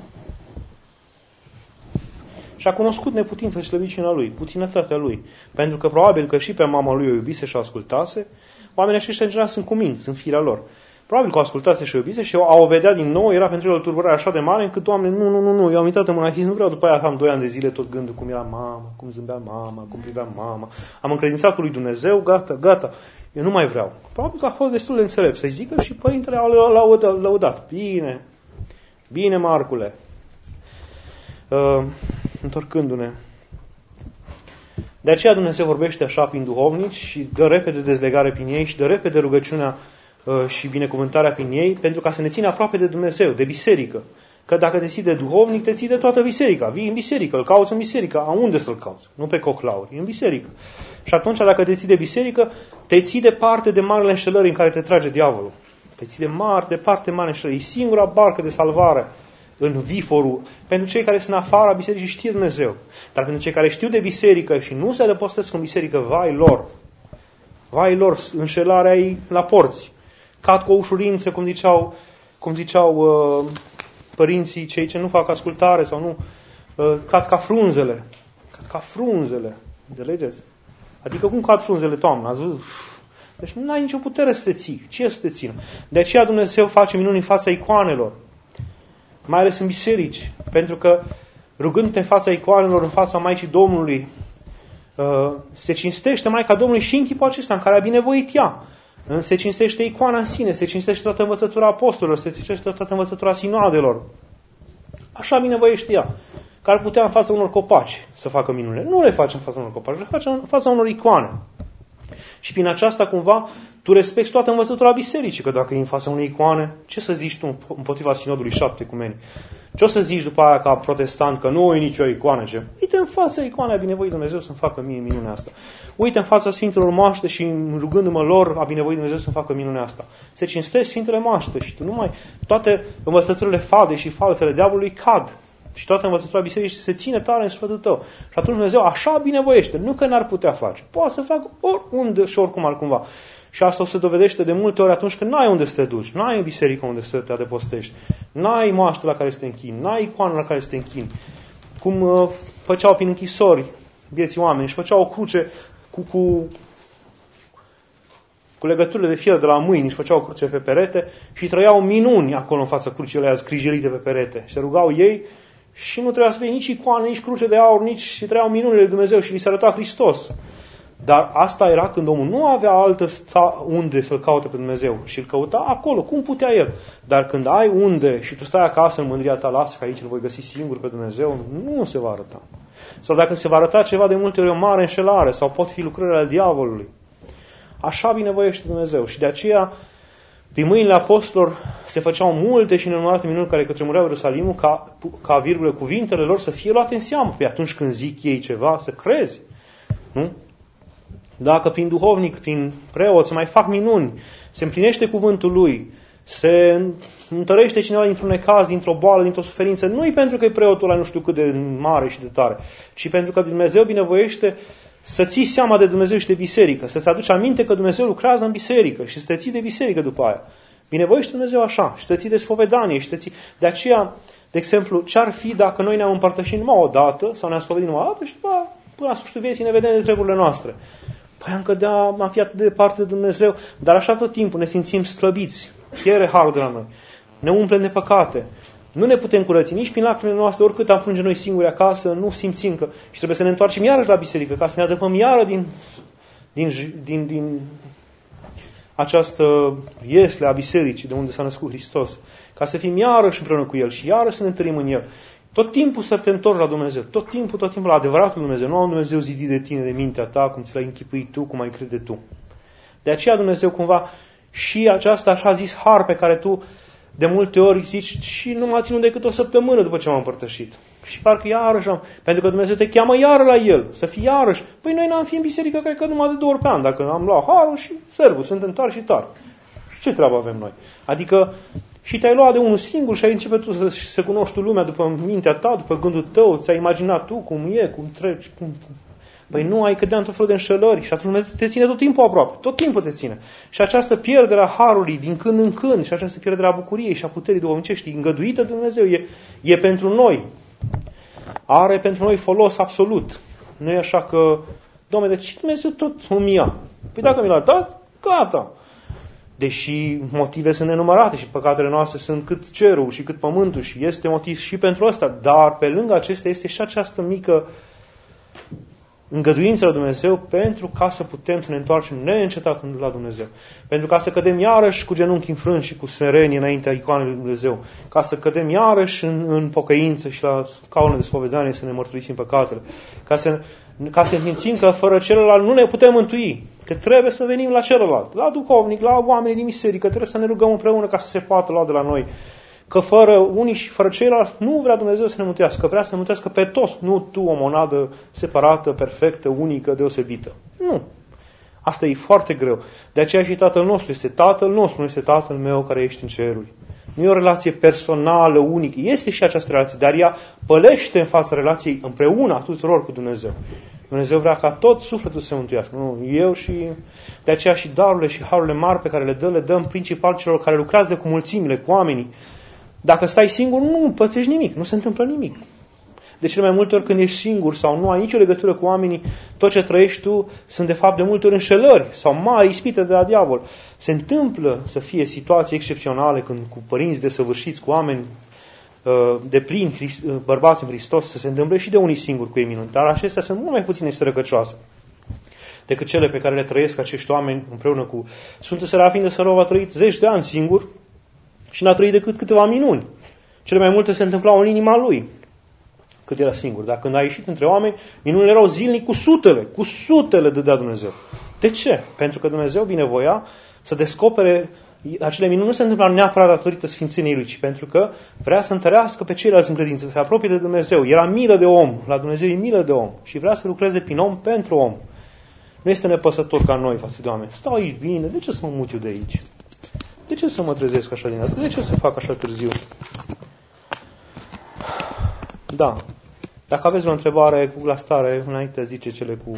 Și a cunoscut neputința și slăbiciunea lui, puținătatea lui. Pentru că probabil că și pe mama lui o iubise și o ascultase, oamenii aceștia în general sunt cuminți, sunt firea lor. Probabil că o ascultase și o iubise și a o vedea din nou, era pentru el o tulburare așa de mare încât, Doamne, nu, nu, nu, nu, eu am intrat în monahism, nu vreau după aia, am doi ani de zile tot gândul cum era mama, cum zâmbea mama, cum privea mama. Am încredințat lui Dumnezeu, gata, gata, eu nu mai vreau. Probabil că a fost destul de înțelept să-i zică și Părintele a lăudat. Bine, bine, Marcule. Uh, întorcându-ne. De aceea Dumnezeu vorbește așa prin duhovnici și dă repede dezlegare prin ei și dă repede rugăciunea și binecuvântarea prin ei, pentru ca să ne țină aproape de Dumnezeu, de biserică. Că dacă te ții de duhovnic, te ții de toată biserica. Vii în biserică, îl cauți în biserică. A unde să-l cauți? Nu pe coclauri, în biserică. Și atunci, dacă te ții de biserică, te ții departe de marile înșelări în care te trage diavolul. Te ții de mare, departe de marile înșelări. E singura barcă de salvare în viforul. Pentru cei care sunt în afara bisericii știe Dumnezeu. Dar pentru cei care știu de biserică și nu se adăpostesc în biserică, vai lor. Vai lor, înșelarea ei la porți. Cad cu o ușurință, cum ziceau, cum ziceau uh, părinții, cei ce nu fac ascultare sau nu, uh, cad ca frunzele. Cad ca frunzele. Înțelegeți? Adică cum cad frunzele toamna? Ați văzut? Deci nu ai nicio putere să te ții. Ce să te țină? De aceea Dumnezeu face minuni în fața icoanelor. Mai ales în biserici. Pentru că rugându-te în fața icoanelor, în fața Maicii Domnului, uh, se cinstește Maica Domnului și în chipul acesta în care a binevoit ea. Se cinstește icoana în sine, se cinstește toată învățătura apostolilor, se cinstește toată învățătura sinoadelor. Așa binevoiește ea. Că ar putea în fața unor copaci să facă minunile. Nu le face în fața unor copaci, le face în fața unor icoane. Și prin aceasta cumva tu respecti toată învățătura bisericii, că dacă e în fața unei icoane, ce să zici tu împotriva sinodului șapte ecumeni? Ce o să zici după aia ca protestant că nu e nicio icoană? Ce? Uite în fața icoanei, a binevoit Dumnezeu să-mi facă mie minunea asta. Uite în fața Sfintelor Moaște și rugându-mă lor, a binevoit Dumnezeu să-mi facă minunea asta. Se cinstește Sfintele Moaște și tu numai toate învățăturile fade și falsele diavolului cad. Și toată învățătura bisericii se ține tare în sufletul tău. Și atunci Dumnezeu așa binevoiește. Nu că n-ar putea face. Poate să facă oriunde și oricum altcumva. Și asta o se dovedește de multe ori atunci când n-ai unde să te duci. N-ai în biserică unde să te adăpostești. N-ai moaște la care să te închini. N-ai icoană la care să te închini. Cum uh, făceau prin închisori vieții oameni. Și făceau o cruce cu, cu, cu legăturile de fier de la mâini. Și făceau o cruce pe perete. Și trăiau minuni acolo în fața crucii alea scrijelite pe perete. Și se rugau ei. Și nu trebuia să fie nici icoană, nici cruce de aur, nici și trăiau minunile lui Dumnezeu și li se arăta Hristos. Dar asta era când omul nu avea altă sta unde să-L caute pe Dumnezeu și îl căuta acolo, cum putea el. Dar când ai unde și tu stai acasă în mândria ta, lasă că aici îl voi găsi singur pe Dumnezeu, nu se va arăta. Sau dacă se va arăta ceva, de multe ori o mare înșelare sau pot fi lucrările ale diavolului. Așa binevoiește Dumnezeu și de aceea prin mâinile apostolilor se făceau multe și nenumărate minuni care cătremureau Ierusalimul ca, ca virgule cuvintele lor să fie luate în seamă. Păi atunci când zic ei ceva, să crezi. Nu? Dacă prin duhovnic, prin preot se mai fac minuni, se împlinește cuvântul lui, se întărește cineva dintr-un necaz, dintr-o boală, dintr-o suferință, nu-i pentru că e preotul ăla nu știu cât de mare și de tare, ci pentru că Dumnezeu binevoiește să ții seama de Dumnezeu și de biserică, să-ți aduci aminte că Dumnezeu lucrează în biserică și să te ții de biserică după aia. Binevoiește Dumnezeu așa și să te ții de spovedanie și te ții... De aceea, de exemplu, ce-ar fi dacă noi ne-am împărtășit numai o dată sau ne-am spovedit numai o dată și după, până la sfârșitul vieții ne vedem de treburile noastre. Păi am cădea, am fi atât de departe de Dumnezeu, dar așa tot timpul ne simțim slăbiți. Pierde harul de la noi. Ne umplem de păcate. Nu ne putem curăți nici prin lacrimile noastre, oricât am plânge noi singuri acasă, nu simțim că... Și trebuie să ne întoarcem iarăși la biserică, ca să ne adăpăm iară din, din, din, din această iesle a bisericii, de unde s-a născut Hristos, ca să fim iarăși împreună cu El și iarăși să ne întâlnim în El. Tot timpul să te întorci la Dumnezeu, tot timpul, tot timpul la adevăratul Dumnezeu, nu un Dumnezeu zidit de tine, de mintea ta, cum ți l-ai închipuit tu, cum ai crede tu. De aceea Dumnezeu cumva și aceasta așa zis har pe care tu de multe ori zici și nu m-a ținut decât o săptămână după ce m-am împărtășit. Și parcă iarăși am... Pentru că Dumnezeu te cheamă iară la El, să fii iarăși. Păi noi n-am fi în biserică, cred că numai de două ori pe an, dacă am luat harul și servul, suntem tari și tari. Și ce treabă avem noi? Adică și te-ai luat de unul singur și ai început tu să, să cunoști tu lumea după mintea ta, după gândul tău, ți-ai imaginat tu cum e, cum treci, cum... Păi nu, ai cădea într-o fel de înșelări și atunci te ține tot timpul aproape, tot timpul te ține. Și această pierdere a harului din când în când și această pierdere a bucuriei și a puterii duhovnicești îngăduită de Dumnezeu e, e pentru noi. Are pentru noi folos absolut. Nu e așa că, Doamne, de ce Dumnezeu tot îmi ia? Păi dacă mi l-a dat, gata. Deși motive sunt nenumărate și păcatele noastre sunt cât cerul și cât pământul și este motiv și pentru asta, dar pe lângă acestea este și această mică îngăduința lui Dumnezeu pentru ca să putem să ne întoarcem neîncetat la Dumnezeu. Pentru ca să cădem iarăși cu genunchi înfrânți și cu smerenie înaintea icoanei lui Dumnezeu. Ca să cădem iarăși în, în pocăință și la scaunul de spovedanie să ne mărturisim păcatele. Ca să, ca să simțim că fără celălalt nu ne putem mântui. Că trebuie să venim la celălalt. La duhovnic, la oamenii din biserică. Trebuie să ne rugăm împreună ca să se poată lua de la noi. Că fără unii și fără ceilalți nu vrea Dumnezeu să ne mântuiască, vrea să ne mântuiască pe toți, nu tu, o monadă separată, perfectă, unică, deosebită. Nu. Asta e foarte greu. De aceea și Tatăl nostru este Tatăl nostru, nu este Tatăl meu care ești în ceruri. Nu e o relație personală, unică. Este și această relație, dar ea pălește în fața relației împreună a tuturor cu Dumnezeu. Dumnezeu vrea ca tot sufletul să se mântuiască. Nu, eu și... De aceea și darurile și harurile mari pe care le dă, le dăm principal celor care lucrează cu mulțimile, cu oamenii. Dacă stai singur, nu pățești nimic, nu se întâmplă nimic. De cele mai multe ori când ești singur sau nu ai nicio legătură cu oamenii, tot ce trăiești tu sunt de fapt de multe ori înșelări sau mari ispite de la diavol. Se întâmplă să fie situații excepționale când cu părinți desăvârșiți, cu oameni de plini, bărbați în Hristos, să se întâmple și de unii singuri cu ei minuni. Dar acestea sunt mult mai puține sărăcăcioase decât cele pe care le trăiesc acești oameni împreună cu Sfântul Serafin de Sărov a trăit zeci de ani singur și n-a trăit decât câteva minuni. Cele mai multe se întâmplau în inima lui, cât era singur. Dar când a ieșit între oameni, minunile erau zilnic cu sutele, cu sutele dădea Dumnezeu. De ce? Pentru că Dumnezeu binevoia să descopere acele minuni, nu se întâmplau neapărat datorită sfințeniei lui, ci pentru că vrea să întărească pe ceilalți în credință, să se apropie de Dumnezeu. Era milă de om, la Dumnezeu e milă de om și vrea să lucreze prin om pentru om. Nu este nepăsător ca noi față de oameni. Stau aici bine, de ce să mă mut eu de aici? De ce să mă trezesc așa din asta? De ce să fac așa târziu? Da. Dacă aveți o întrebare cu glastare, înainte zice cele cu...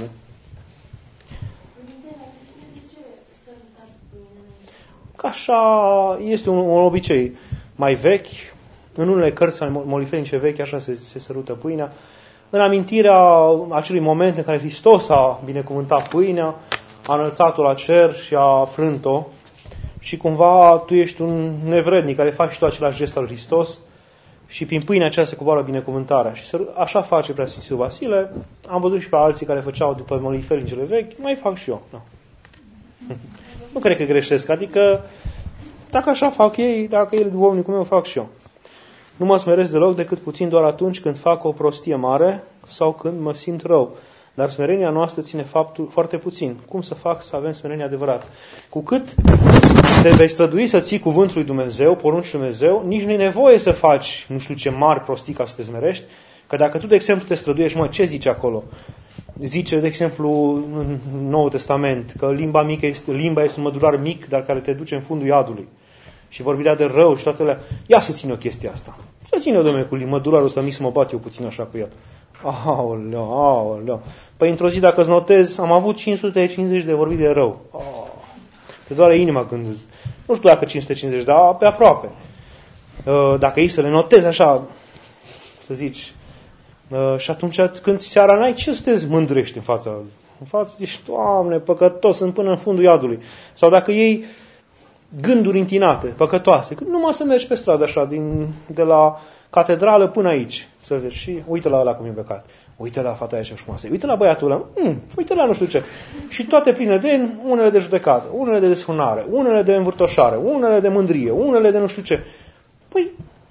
Că așa este un, un obicei mai vechi. În unele cărți molifenice vechi așa se, se sărută pâinea. În amintirea acelui moment în care Hristos a binecuvântat pâinea, a înălțat-o la cer și a frânt-o. Și cumva tu ești un nevrednic care faci și tu același gest al Hristos și prin pâinea aceea se coboară binecuvântarea. Și așa face Preasfințitul Vasile. Am văzut și pe alții care făceau după molifernicele vechi, mai fac și eu. No. Nu cred că greșesc. Adică, dacă așa fac ei, dacă el e duhovnicul meu, fac și eu. Nu mă smeresc deloc decât puțin doar atunci când fac o prostie mare sau când mă simt rău. Dar smerenia noastră ține faptul foarte puțin. Cum să fac să avem smerenie adevărată? Cu cât te vei strădui să ții cuvântul lui Dumnezeu, poruncile lui Dumnezeu, nici nu e nevoie să faci nu știu ce mari prostii ca să te smerești, că dacă tu, de exemplu, te străduiești, mă, ce zice acolo? Zice, de exemplu, în Noul Testament, că limba mică este, limba este un mădular mic, dar care te duce în fundul iadului. Și vorbirea de rău și toate alea. Ia să țin o chestia asta. Să țin eu, dom'le, cu mădularul ăsta mic să mă bat eu puțin așa cu el. Aoleu, aoleu. Păi într-o zi, dacă îți notezi, am avut cinci sute cincizeci de vorbiri de rău. Oh, te doare inima când... Nu știu dacă cinci sute cincizeci, dar pe aproape. Dacă ei să le notezi așa, să zici... Și atunci, când seara n-ai, ce să te mândrești în fața în față, zici, Doamne, păcătos, sunt până în fundul iadului. Sau dacă iei gânduri întinate, păcătoase, numai să mergi pe stradă așa, din, de la catedrală până aici, să vezi și uite la ăla cum e becat, uite la fata aia ce frumoasă, uite la băiatul ăla, mm, uite la nu știu ce. Și toate pline de unele de judecată, unele de desfrânare, unele de învârtoșare, unele de mândrie, unele de nu știu ce. Păi,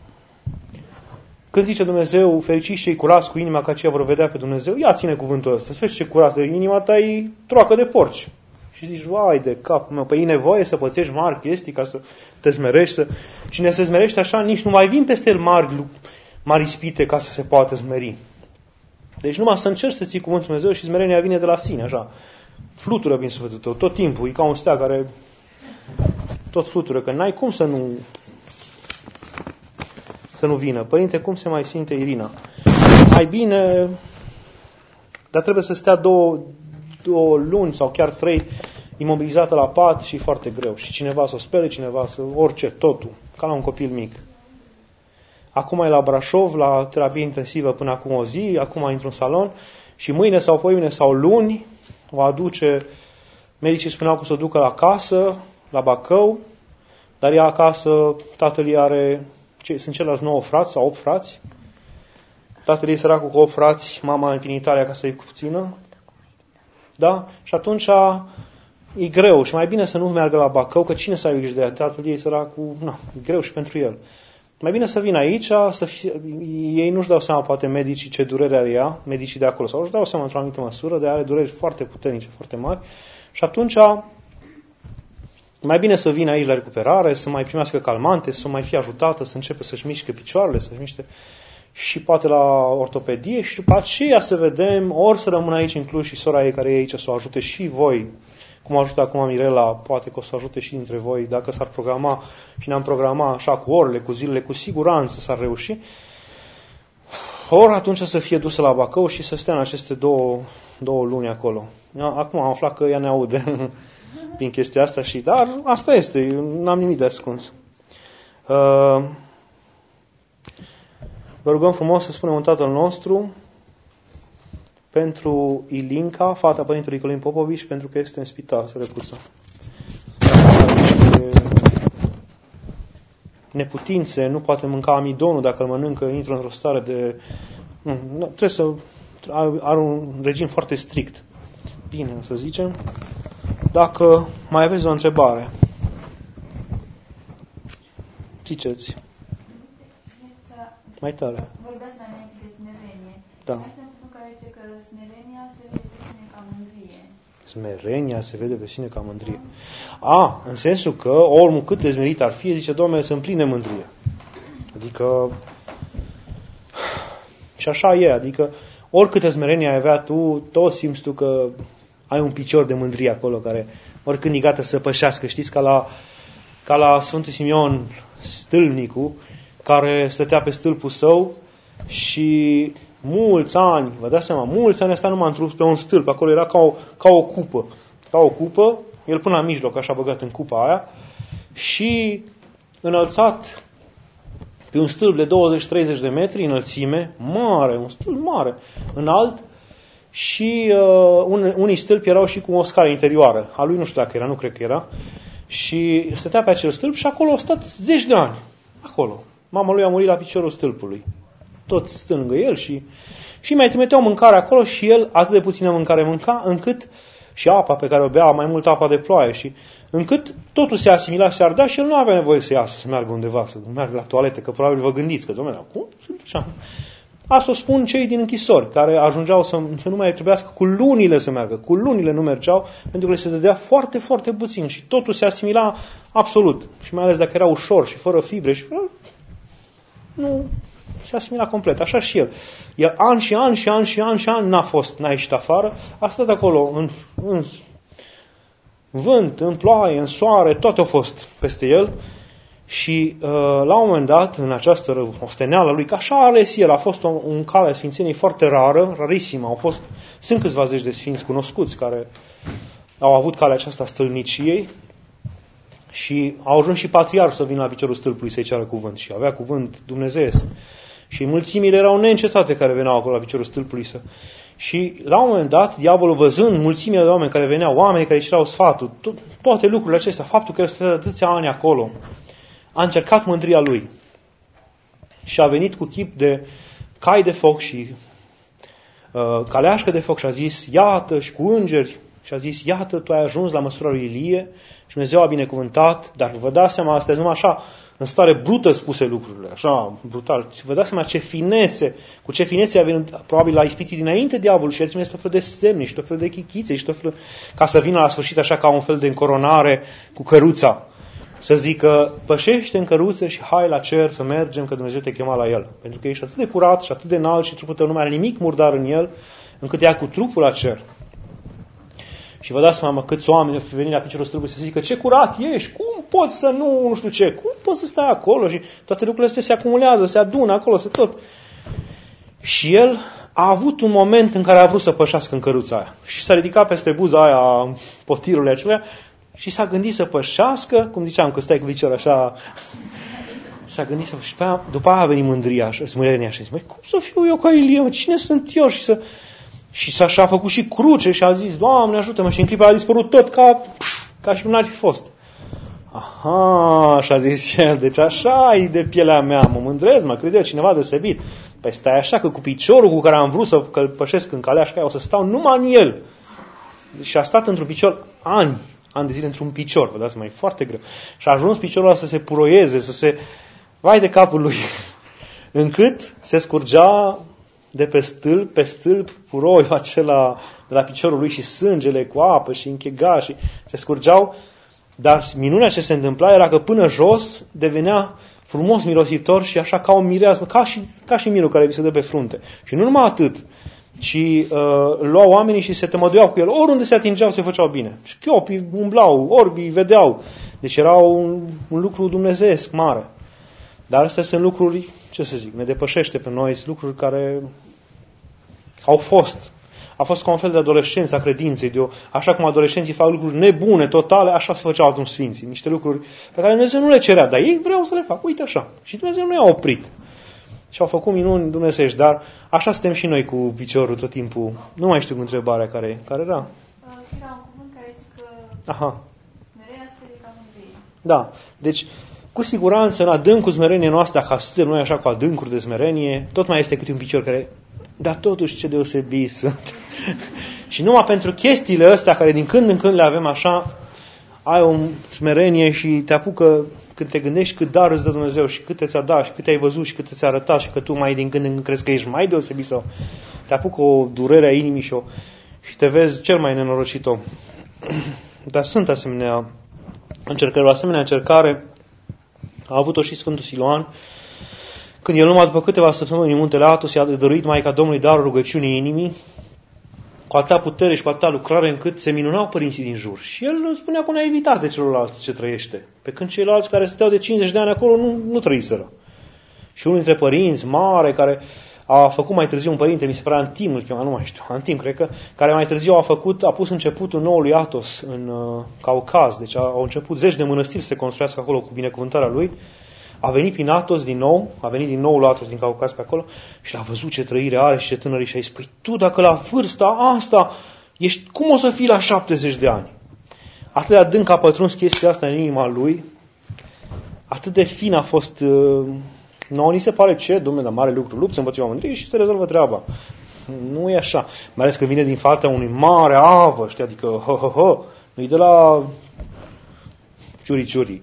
când zice Dumnezeu, fericiți cei curați cu inima, că aceia vor vedea pe Dumnezeu, ia ține cuvântul ăsta, să vezi ce curat de inima ta e troacă de porci. Și zici, vai de capul meu, păi e nevoie să pățești mari chestii ca să te smerești. Să... Cine se smerește așa, nici nu mai vin peste el mari, mari ispite ca să se poată smeri. Deci numai să încerci să ții cuvântul Dumnezeu și smerenia vine de la sine, așa. Flutură prin sufletul tău, tot timpul, e ca un steag care tot flutură, că n-ai cum să nu să nu vină. Părinte, cum se mai simte Irina? Mai bine, dar trebuie să stea două, două luni sau chiar trei imobilizată la pat și foarte greu. Și cineva să o spele, cineva să... orice, totul. Ca la un copil mic. Acum e la Brașov, la terapie intensivă până acum o zi, acum intru în salon și mâine sau poimine sau luni o aduce, medicii spuneau că o să o ducă la casă, la Bacău, dar ea acasă, tatăl ei are, ce, sunt ceilalți nouă frați sau opt frați, tatăl ei săracul cu opt frați, mama în Italia ca să-i puțină, da? Și atunci e greu și mai bine să nu meargă la Bacău, că cine să aibă grijă de ea, tatăl ei săracul, na, e greu și pentru el. Mai bine să vină aici, să fie, ei nu-și dau seama, poate, medicii ce durere are ea, medicii de acolo, sau își dau seama într-o anumită măsură, de are dureri foarte puternice, foarte mari, și atunci mai bine să vină aici la recuperare, să mai primească calmante, să mai fie ajutată, să începe să-și miște picioarele, să-și miște și poate la ortopedie și după aceea să vedem, ori să rămână aici în Cluj și sora ei care e aici să o ajute și voi, cum ajută acum Mirela, poate că o să ajute și dintre voi, dacă s-ar programa și ne-am programa așa cu orele, cu zilele, cu siguranță s-ar reuși. Ori atunci să fie dusă la Bacău și să stea în aceste două, două luni acolo. Acum am aflat că ea ne aude prin chestia asta și, dar asta este, n-am nimic de ascuns. Uh, vă rugăm frumos să spunem un Tatăl nostru pentru Ilinca, fata părintelui Călin Popovici, pentru că este în spital, sărăcuță. Neputințe, nu poate mânca amidonul, dacă îl mănâncă, intră într-o stare de... Nu, trebuie să... Are un regim foarte strict. Bine, să zicem. Dacă mai aveți o întrebare, ziceți. Mai tare. Vorbeați mai înainte de smerenie. Da. Asta în care zice că smerenia se vede pe sine ca mândrie. Smerenia se vede pe sine ca mândrie. A, în sensul că omul cât de smerit ar fi, zice, Doamne, să împline mândrie. Adică și așa e, adică oricâtă smerenie ai avea tu, tot simți tu că ai un picior de mândrie acolo, care oricând e gata să pășească. Știți, ca la, ca la Sfântul Simeon, stâlpnicul, care stătea pe stâlpul său și mulți ani, vă dați seama, mulți ani a stat numai într-un pe un stâlp, acolo era ca o, ca o cupă, ca o cupă, el până la mijloc, așa băgat în cupa aia, și înălțat pe un stâlp de douăzeci treizeci de metri înălțime, mare, un stâlp mare, înalt, și uh, un, unii stâlpi erau și cu o scară interioară. A lui nu știu dacă era, nu cred că era. Și stătea pe acel stâlp și acolo a stat zeci de ani. Acolo. Mama lui a murit la piciorul stâlpului. Tot stând lângă el și, și mai trimiteau mâncare acolo și el atât de puțină mâncare mânca, încât și apa pe care o bea, mai mult apa de ploaie, și încât totul se asimila și se ardea și el nu avea nevoie să iasă, să meargă undeva, să meargă la toaletă, că probabil vă gândiți că, domnule, cum se ducea? Asta o spun cei din închisori, care ajungeau să, să nu mai trebuiască cu lunile să meargă. Cu lunile nu mergeau, pentru că le se dădea foarte, foarte puțin și totul se asimila absolut. Și mai ales dacă era ușor și fără fibre, și nu se asimila complet. Așa și el. Iar ani și ani și ani și ani și ani n-a fost, n-a ieșit afară, a stat acolo în, în vânt, în ploaie, în soare, toate au fost peste el. Și uh, la un moment dat, în această osteneală lui, că așa a ales el, a fost un, un cale a sfințeniei foarte rară, rarisimă. Au fost, sunt câțiva zeci de sfinți cunoscuți care au avut calea aceasta stâlniciei și au ajuns și patriarh să vină la piciorul stâlpului să-i ceară cuvânt și avea cuvânt dumnezeiesc. Și mulțimile erau neîncetate care veneau acolo la piciorul stâlpului să... Și la un moment dat, diavolul, văzând mulțimile de oameni care veneau, oameni care îi cereau sfatul, to- toate lucrurile acestea, faptul că el stătea atâția ani acolo, a încercat mândria lui. Și a venit cu chip de cai de foc și uh, caleașcă de foc și a zis, iată, și cu îngeri, și a zis, iată, tu ai ajuns la măsura lui Ilie și Dumnezeu a binecuvântat, dar vă dați seama, astea numai așa, în stare brută spuse lucrurile, așa, brutal. Și vă dați seama ce finețe, cu ce finețe a venit, probabil a ispitit dinainte diavolul și a trimis tot fel de semne și tot fel de chichițe și tot fel, ca să vină la sfârșit așa ca un fel de încoronare cu căruța. Să zică, pășește în căruță și hai la cer să mergem, că Dumnezeu te chema la el. Pentru că ești atât de curat și atât de înalt și trupul tău nu mai are nimic murdar în el, încât ia cu trupul la cer. Și vă dați seama câți oameni au venit la piciorul stâlpului să zică, ce curat ești, cum poți să nu, nu știu ce, cum poți să stai acolo? Și toate lucrurile astea se acumulează, se adună acolo, se tot. Și el a avut un moment în care a vrut să pășească în căruța aia. Și s-a ridicat peste buza aia a potirului acelea și s-a gândit să pășească, cum ziceam, că stai cu picior așa, s-a gândit să și după aia a venit mândria, smârenia și a zis, măi, cum să fiu eu ca Ilie, mă, cine sunt eu? Și să... Și s-a și-a făcut și cruce și a zis, Doamne, ajută-mă. Și în clipa a dispărut tot ca, ca și cum n-ar fi fost. Aha, și-a zis el, deci așa e de pielea mea, mă mândrez, mă crede cineva deosebit. Păi stai așa că cu piciorul cu care am vrut să pășesc în calea așa, o să stau numai în el. Și a stat într-un picior ani, ani de zile într-un picior, vă dați mai foarte greu. Și a ajuns piciorul ăla să se puroieze, să se... Vai de capul lui. Încât se scurgea de pe stâlp, pe stâlp, puroiul acela de la piciorul lui și sângele cu apă și închega și se scurgeau. Dar minunea ce se întâmpla era că până jos devenea frumos mirositor și așa ca o mireasmă, ca și, ca și mirul care vi se dă pe frunte. Și nu numai atât, ci uh, luau oamenii și se tămăduiau cu el. Oriunde se atingeau, se făceau bine. Șchiopii umblau, orbii vedeau. Deci era un, un lucru dumnezeiesc mare. Dar astea sunt lucruri, ce să zic, ne depășește pe noi, sunt lucruri care au fost. A fost ca un fel de adolescență a credinței, de o, așa cum adolescenții fac lucruri nebune, totale, așa se făceau atunci sfinții. Niște lucruri pe care Dumnezeu nu le cerea, dar ei vreau să le fac, uite așa. Și Dumnezeu nu i-a oprit. Și au făcut minuni dumnezeiești, dar așa suntem și noi cu piciorul tot timpul. Nu mai știu întrebarea care, care era. Era un cuvânt care zice că Aha. smerenia se ridică mândrie. Da, deci cu siguranță în adâncul smerenie noastră, dacă suntem noi așa cu adâncuri de smerenie, tot mai este câte un picior care... Dar totuși ce deosebit sunt. Și numai pentru chestiile astea care din când în când le avem așa, ai o smerenie și te apucă când te gândești cât dar îți dă Dumnezeu și cât ți-a dat și cât ai văzut și cât ți-a arătat și că tu mai din când în când crezi că ești mai deosebit sau te apucă o durere a inimii și, o, și te vezi cel mai nenorocit om. Dar sunt asemenea încercări. O asemenea încercare a avut-o și Sfântul Siloan, când el numai după câteva săptămâni în muntele Atos i-a dăruit Maica Domnului darul rugăciunii inimii, cu atâta putere și cu atâta lucrare încât se minunau părinții din jur. Și el spunea cu naivitate celorlalți ce trăiește. Pe când ceilalți care stăteau de cincizeci de ani acolo nu, nu trăiseră. Și unul dintre părinți mare care a făcut mai târziu un părinte, mi se părea Antim, îl chema, nu mai știu, Antim, cred că, care mai târziu a făcut, a pus începutul noului Atos în uh, Caucaz. Deci au început zeci de mănăstiri să se construiască acolo cu binecuvântarea lui. A venit prin Atos din nou, a venit din nou la Atos din Caucaz pe acolo și l-a văzut ce trăire are și ce tânări și a zis, păi tu dacă la vârsta asta ești, cum o să fii la șaptezeci de ani? Atât de adânc a pătruns chestia asta în inima lui, atât de fin a fost, uh, nouă ni se pare ce, domnule, dar mare lucru, lupți împotriva mândriei și se rezolvă treaba. Nu e așa, mai ales că vine din fața unui mare avă, știi, adică, ho, ho, ho, nu-i de la ciuri-ciuri.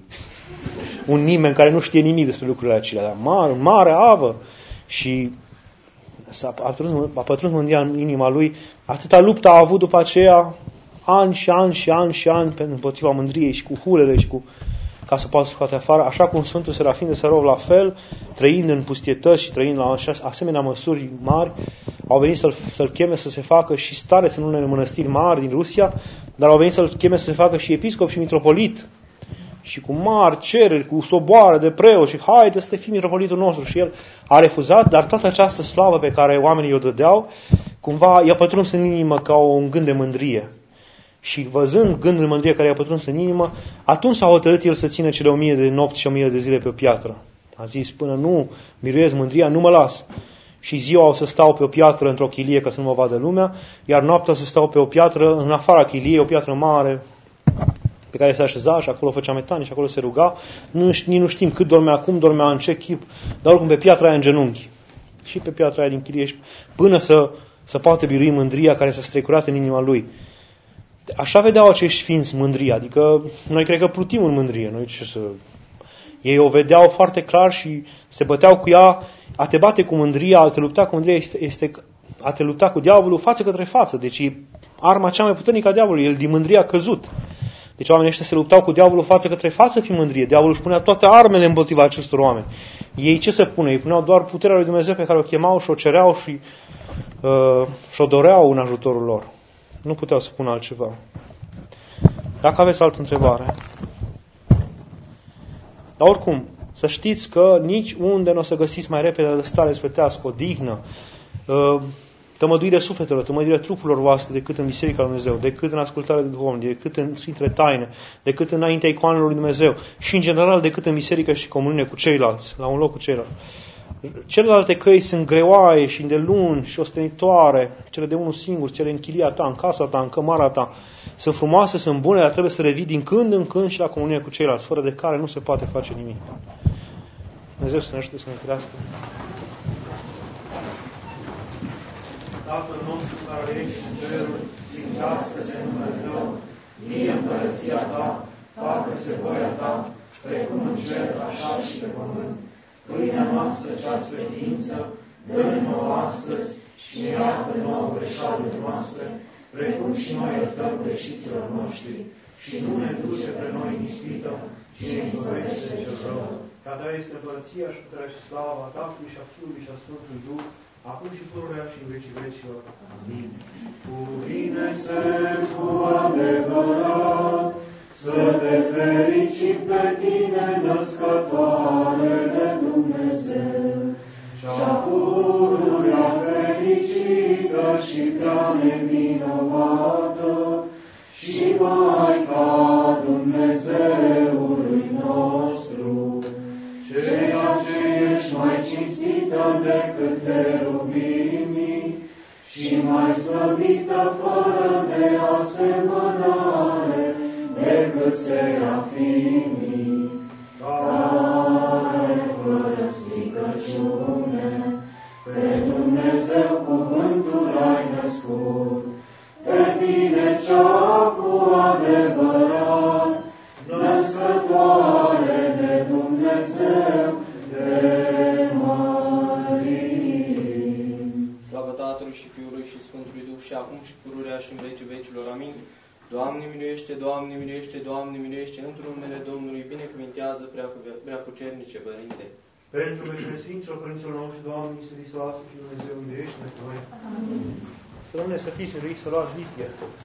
Un nimeni care nu știe nimic despre lucrurile acelea, dar mare, mare avă. Și s-a pătruns, a pătruns mândria în inima lui. Atâta luptă a avut după aceea, ani și ani și ani și ani, împotriva mândriei și cu hulele și cu, ca să poată scoate afară, așa cum Sfântul Serafin de Sărov la fel, trăind în pustietăți și trăind la asemenea măsuri mari, au venit să-l, să-l cheme să se facă și stareț în unele mănăstiri mari din Rusia, dar au venit să-l cheme să se facă și episcop și mitropolit. Și cu mari cereri, cu soboare de preoți și haide să te fii mitropolitul nostru. Și el a refuzat, dar toată această slavă pe care oamenii o dădeau, cumva i-a pătruns în inimă ca un gând de mândrie. Și văzând gândul de mândrie care i-a pătruns în inimă, atunci s-a hotărât el să țină cele o mie de nopți și o mie de zile pe o piatră. A zis, până nu miruiesc mândria, nu mă las. Și ziua o să stau pe o piatră într-o chilie ca să nu mă vadă lumea, iar noaptea o să stau pe o piatră în afara chiliei, o piatră mare pe care se așeza și acolo făcea metanie și acolo se ruga. Nu, nici nu știm cât dormea acum, dormea în ce chip, dar oricum pe piatra aia în genunchi. Și pe piatra aia din chilie, până să, să poată birui mândria care s-a strecurat în inima lui. Așa vedeau acești ființi mândria, adică noi cred că plutim în mândrie, noi ce să... Ei o vedeau foarte clar și se băteau cu ea. A te bate cu mândria, a te lupta cu mândria este, este a te lupta cu diavolul față către față. Deci e arma cea mai puternică a diavolului, el din mândrie a căzut. Deci oamenii ăștia se luptau cu diavolul față către față prin mândrie. Diavolul își punea toate armele împotriva acestor oameni. Ei ce se pune? Ei puneau doar puterea lui Dumnezeu pe care o chemau și o cereau și, uh, și o doreau în ajutorul lor. Nu puteau să pună altceva. Dacă aveți altă întrebare. Dar oricum, să știți că nici unde nu o să găsiți mai repede de stare sfătească, odihnă, tămăduire sufletelor, tămăduire trupurilor voastre decât în Biserica lui Dumnezeu, decât în ascultarea de duhovnic, decât în Sfintele Taine, decât înaintea icoanelor lui Dumnezeu și în general decât în biserică și comuniune cu ceilalți, la un loc cu ceilalți. Celelalte căi sunt greoaie și îndelungi și ostenitoare, cele de unul singur, cele în chilia ta, în casa ta, în cămara ta. Sunt frumoase, sunt bune, dar trebuie să revii din când în când și la comunie cu ceilalți, fără de care nu se poate face nimic. Dumnezeu să ne ajute să ne crească. Tatăl nostru care ești în ceruri, sfințească-se numele Tău, vie împărăția Ta, facă-se voia Ta, precum în cer, așa și pe pământ. Pâinea noastră cea spre ființă, dă-ne nouă astăzi și ne iartă nouă greșalile noastre, precum și noi iertăm greșiților noștri, și nu ne duce pe noi în ispită, ci ne izbăvește de cel rău. Ca Ta este împărăția și puterea și slava a Tatălui și a Fiului și a Sfântului Duh, acum și pururea și în vecii vecilor. Amin. Cuvine-se cu adevărat, să te fericim pe Tine, Născătoare de Dumnezeu, și-a pururea fericită și prea nevinovată, și Maica Dumnezeului nostru, ceea ce ești mai cinstită decât cherubimii și mai slăvită fără de asemănare decât serafimii, care fără stricăciune pe Dumnezeu cuvântul ai născut, pe Tine cea cu adevărat, Născătoare de Dumnezeu, te mărim. Slavă Tatălui și Fiului și Sfântului Duh și acum și pururea și în vecii vecilor. Amin. Doamne miluiește, Doamne miluiește, Doamne miluiește, într-un numele Domnului, binecuvintează prea cucernice Părinte. Pentru vecile Sfinților, Părinților noștri, Doamne, Iisus Hristos, Fiul Dumnezeu, miluiește-ne pe noi. Amin. Să rămâne să fiți miluiți, să luați Biblia.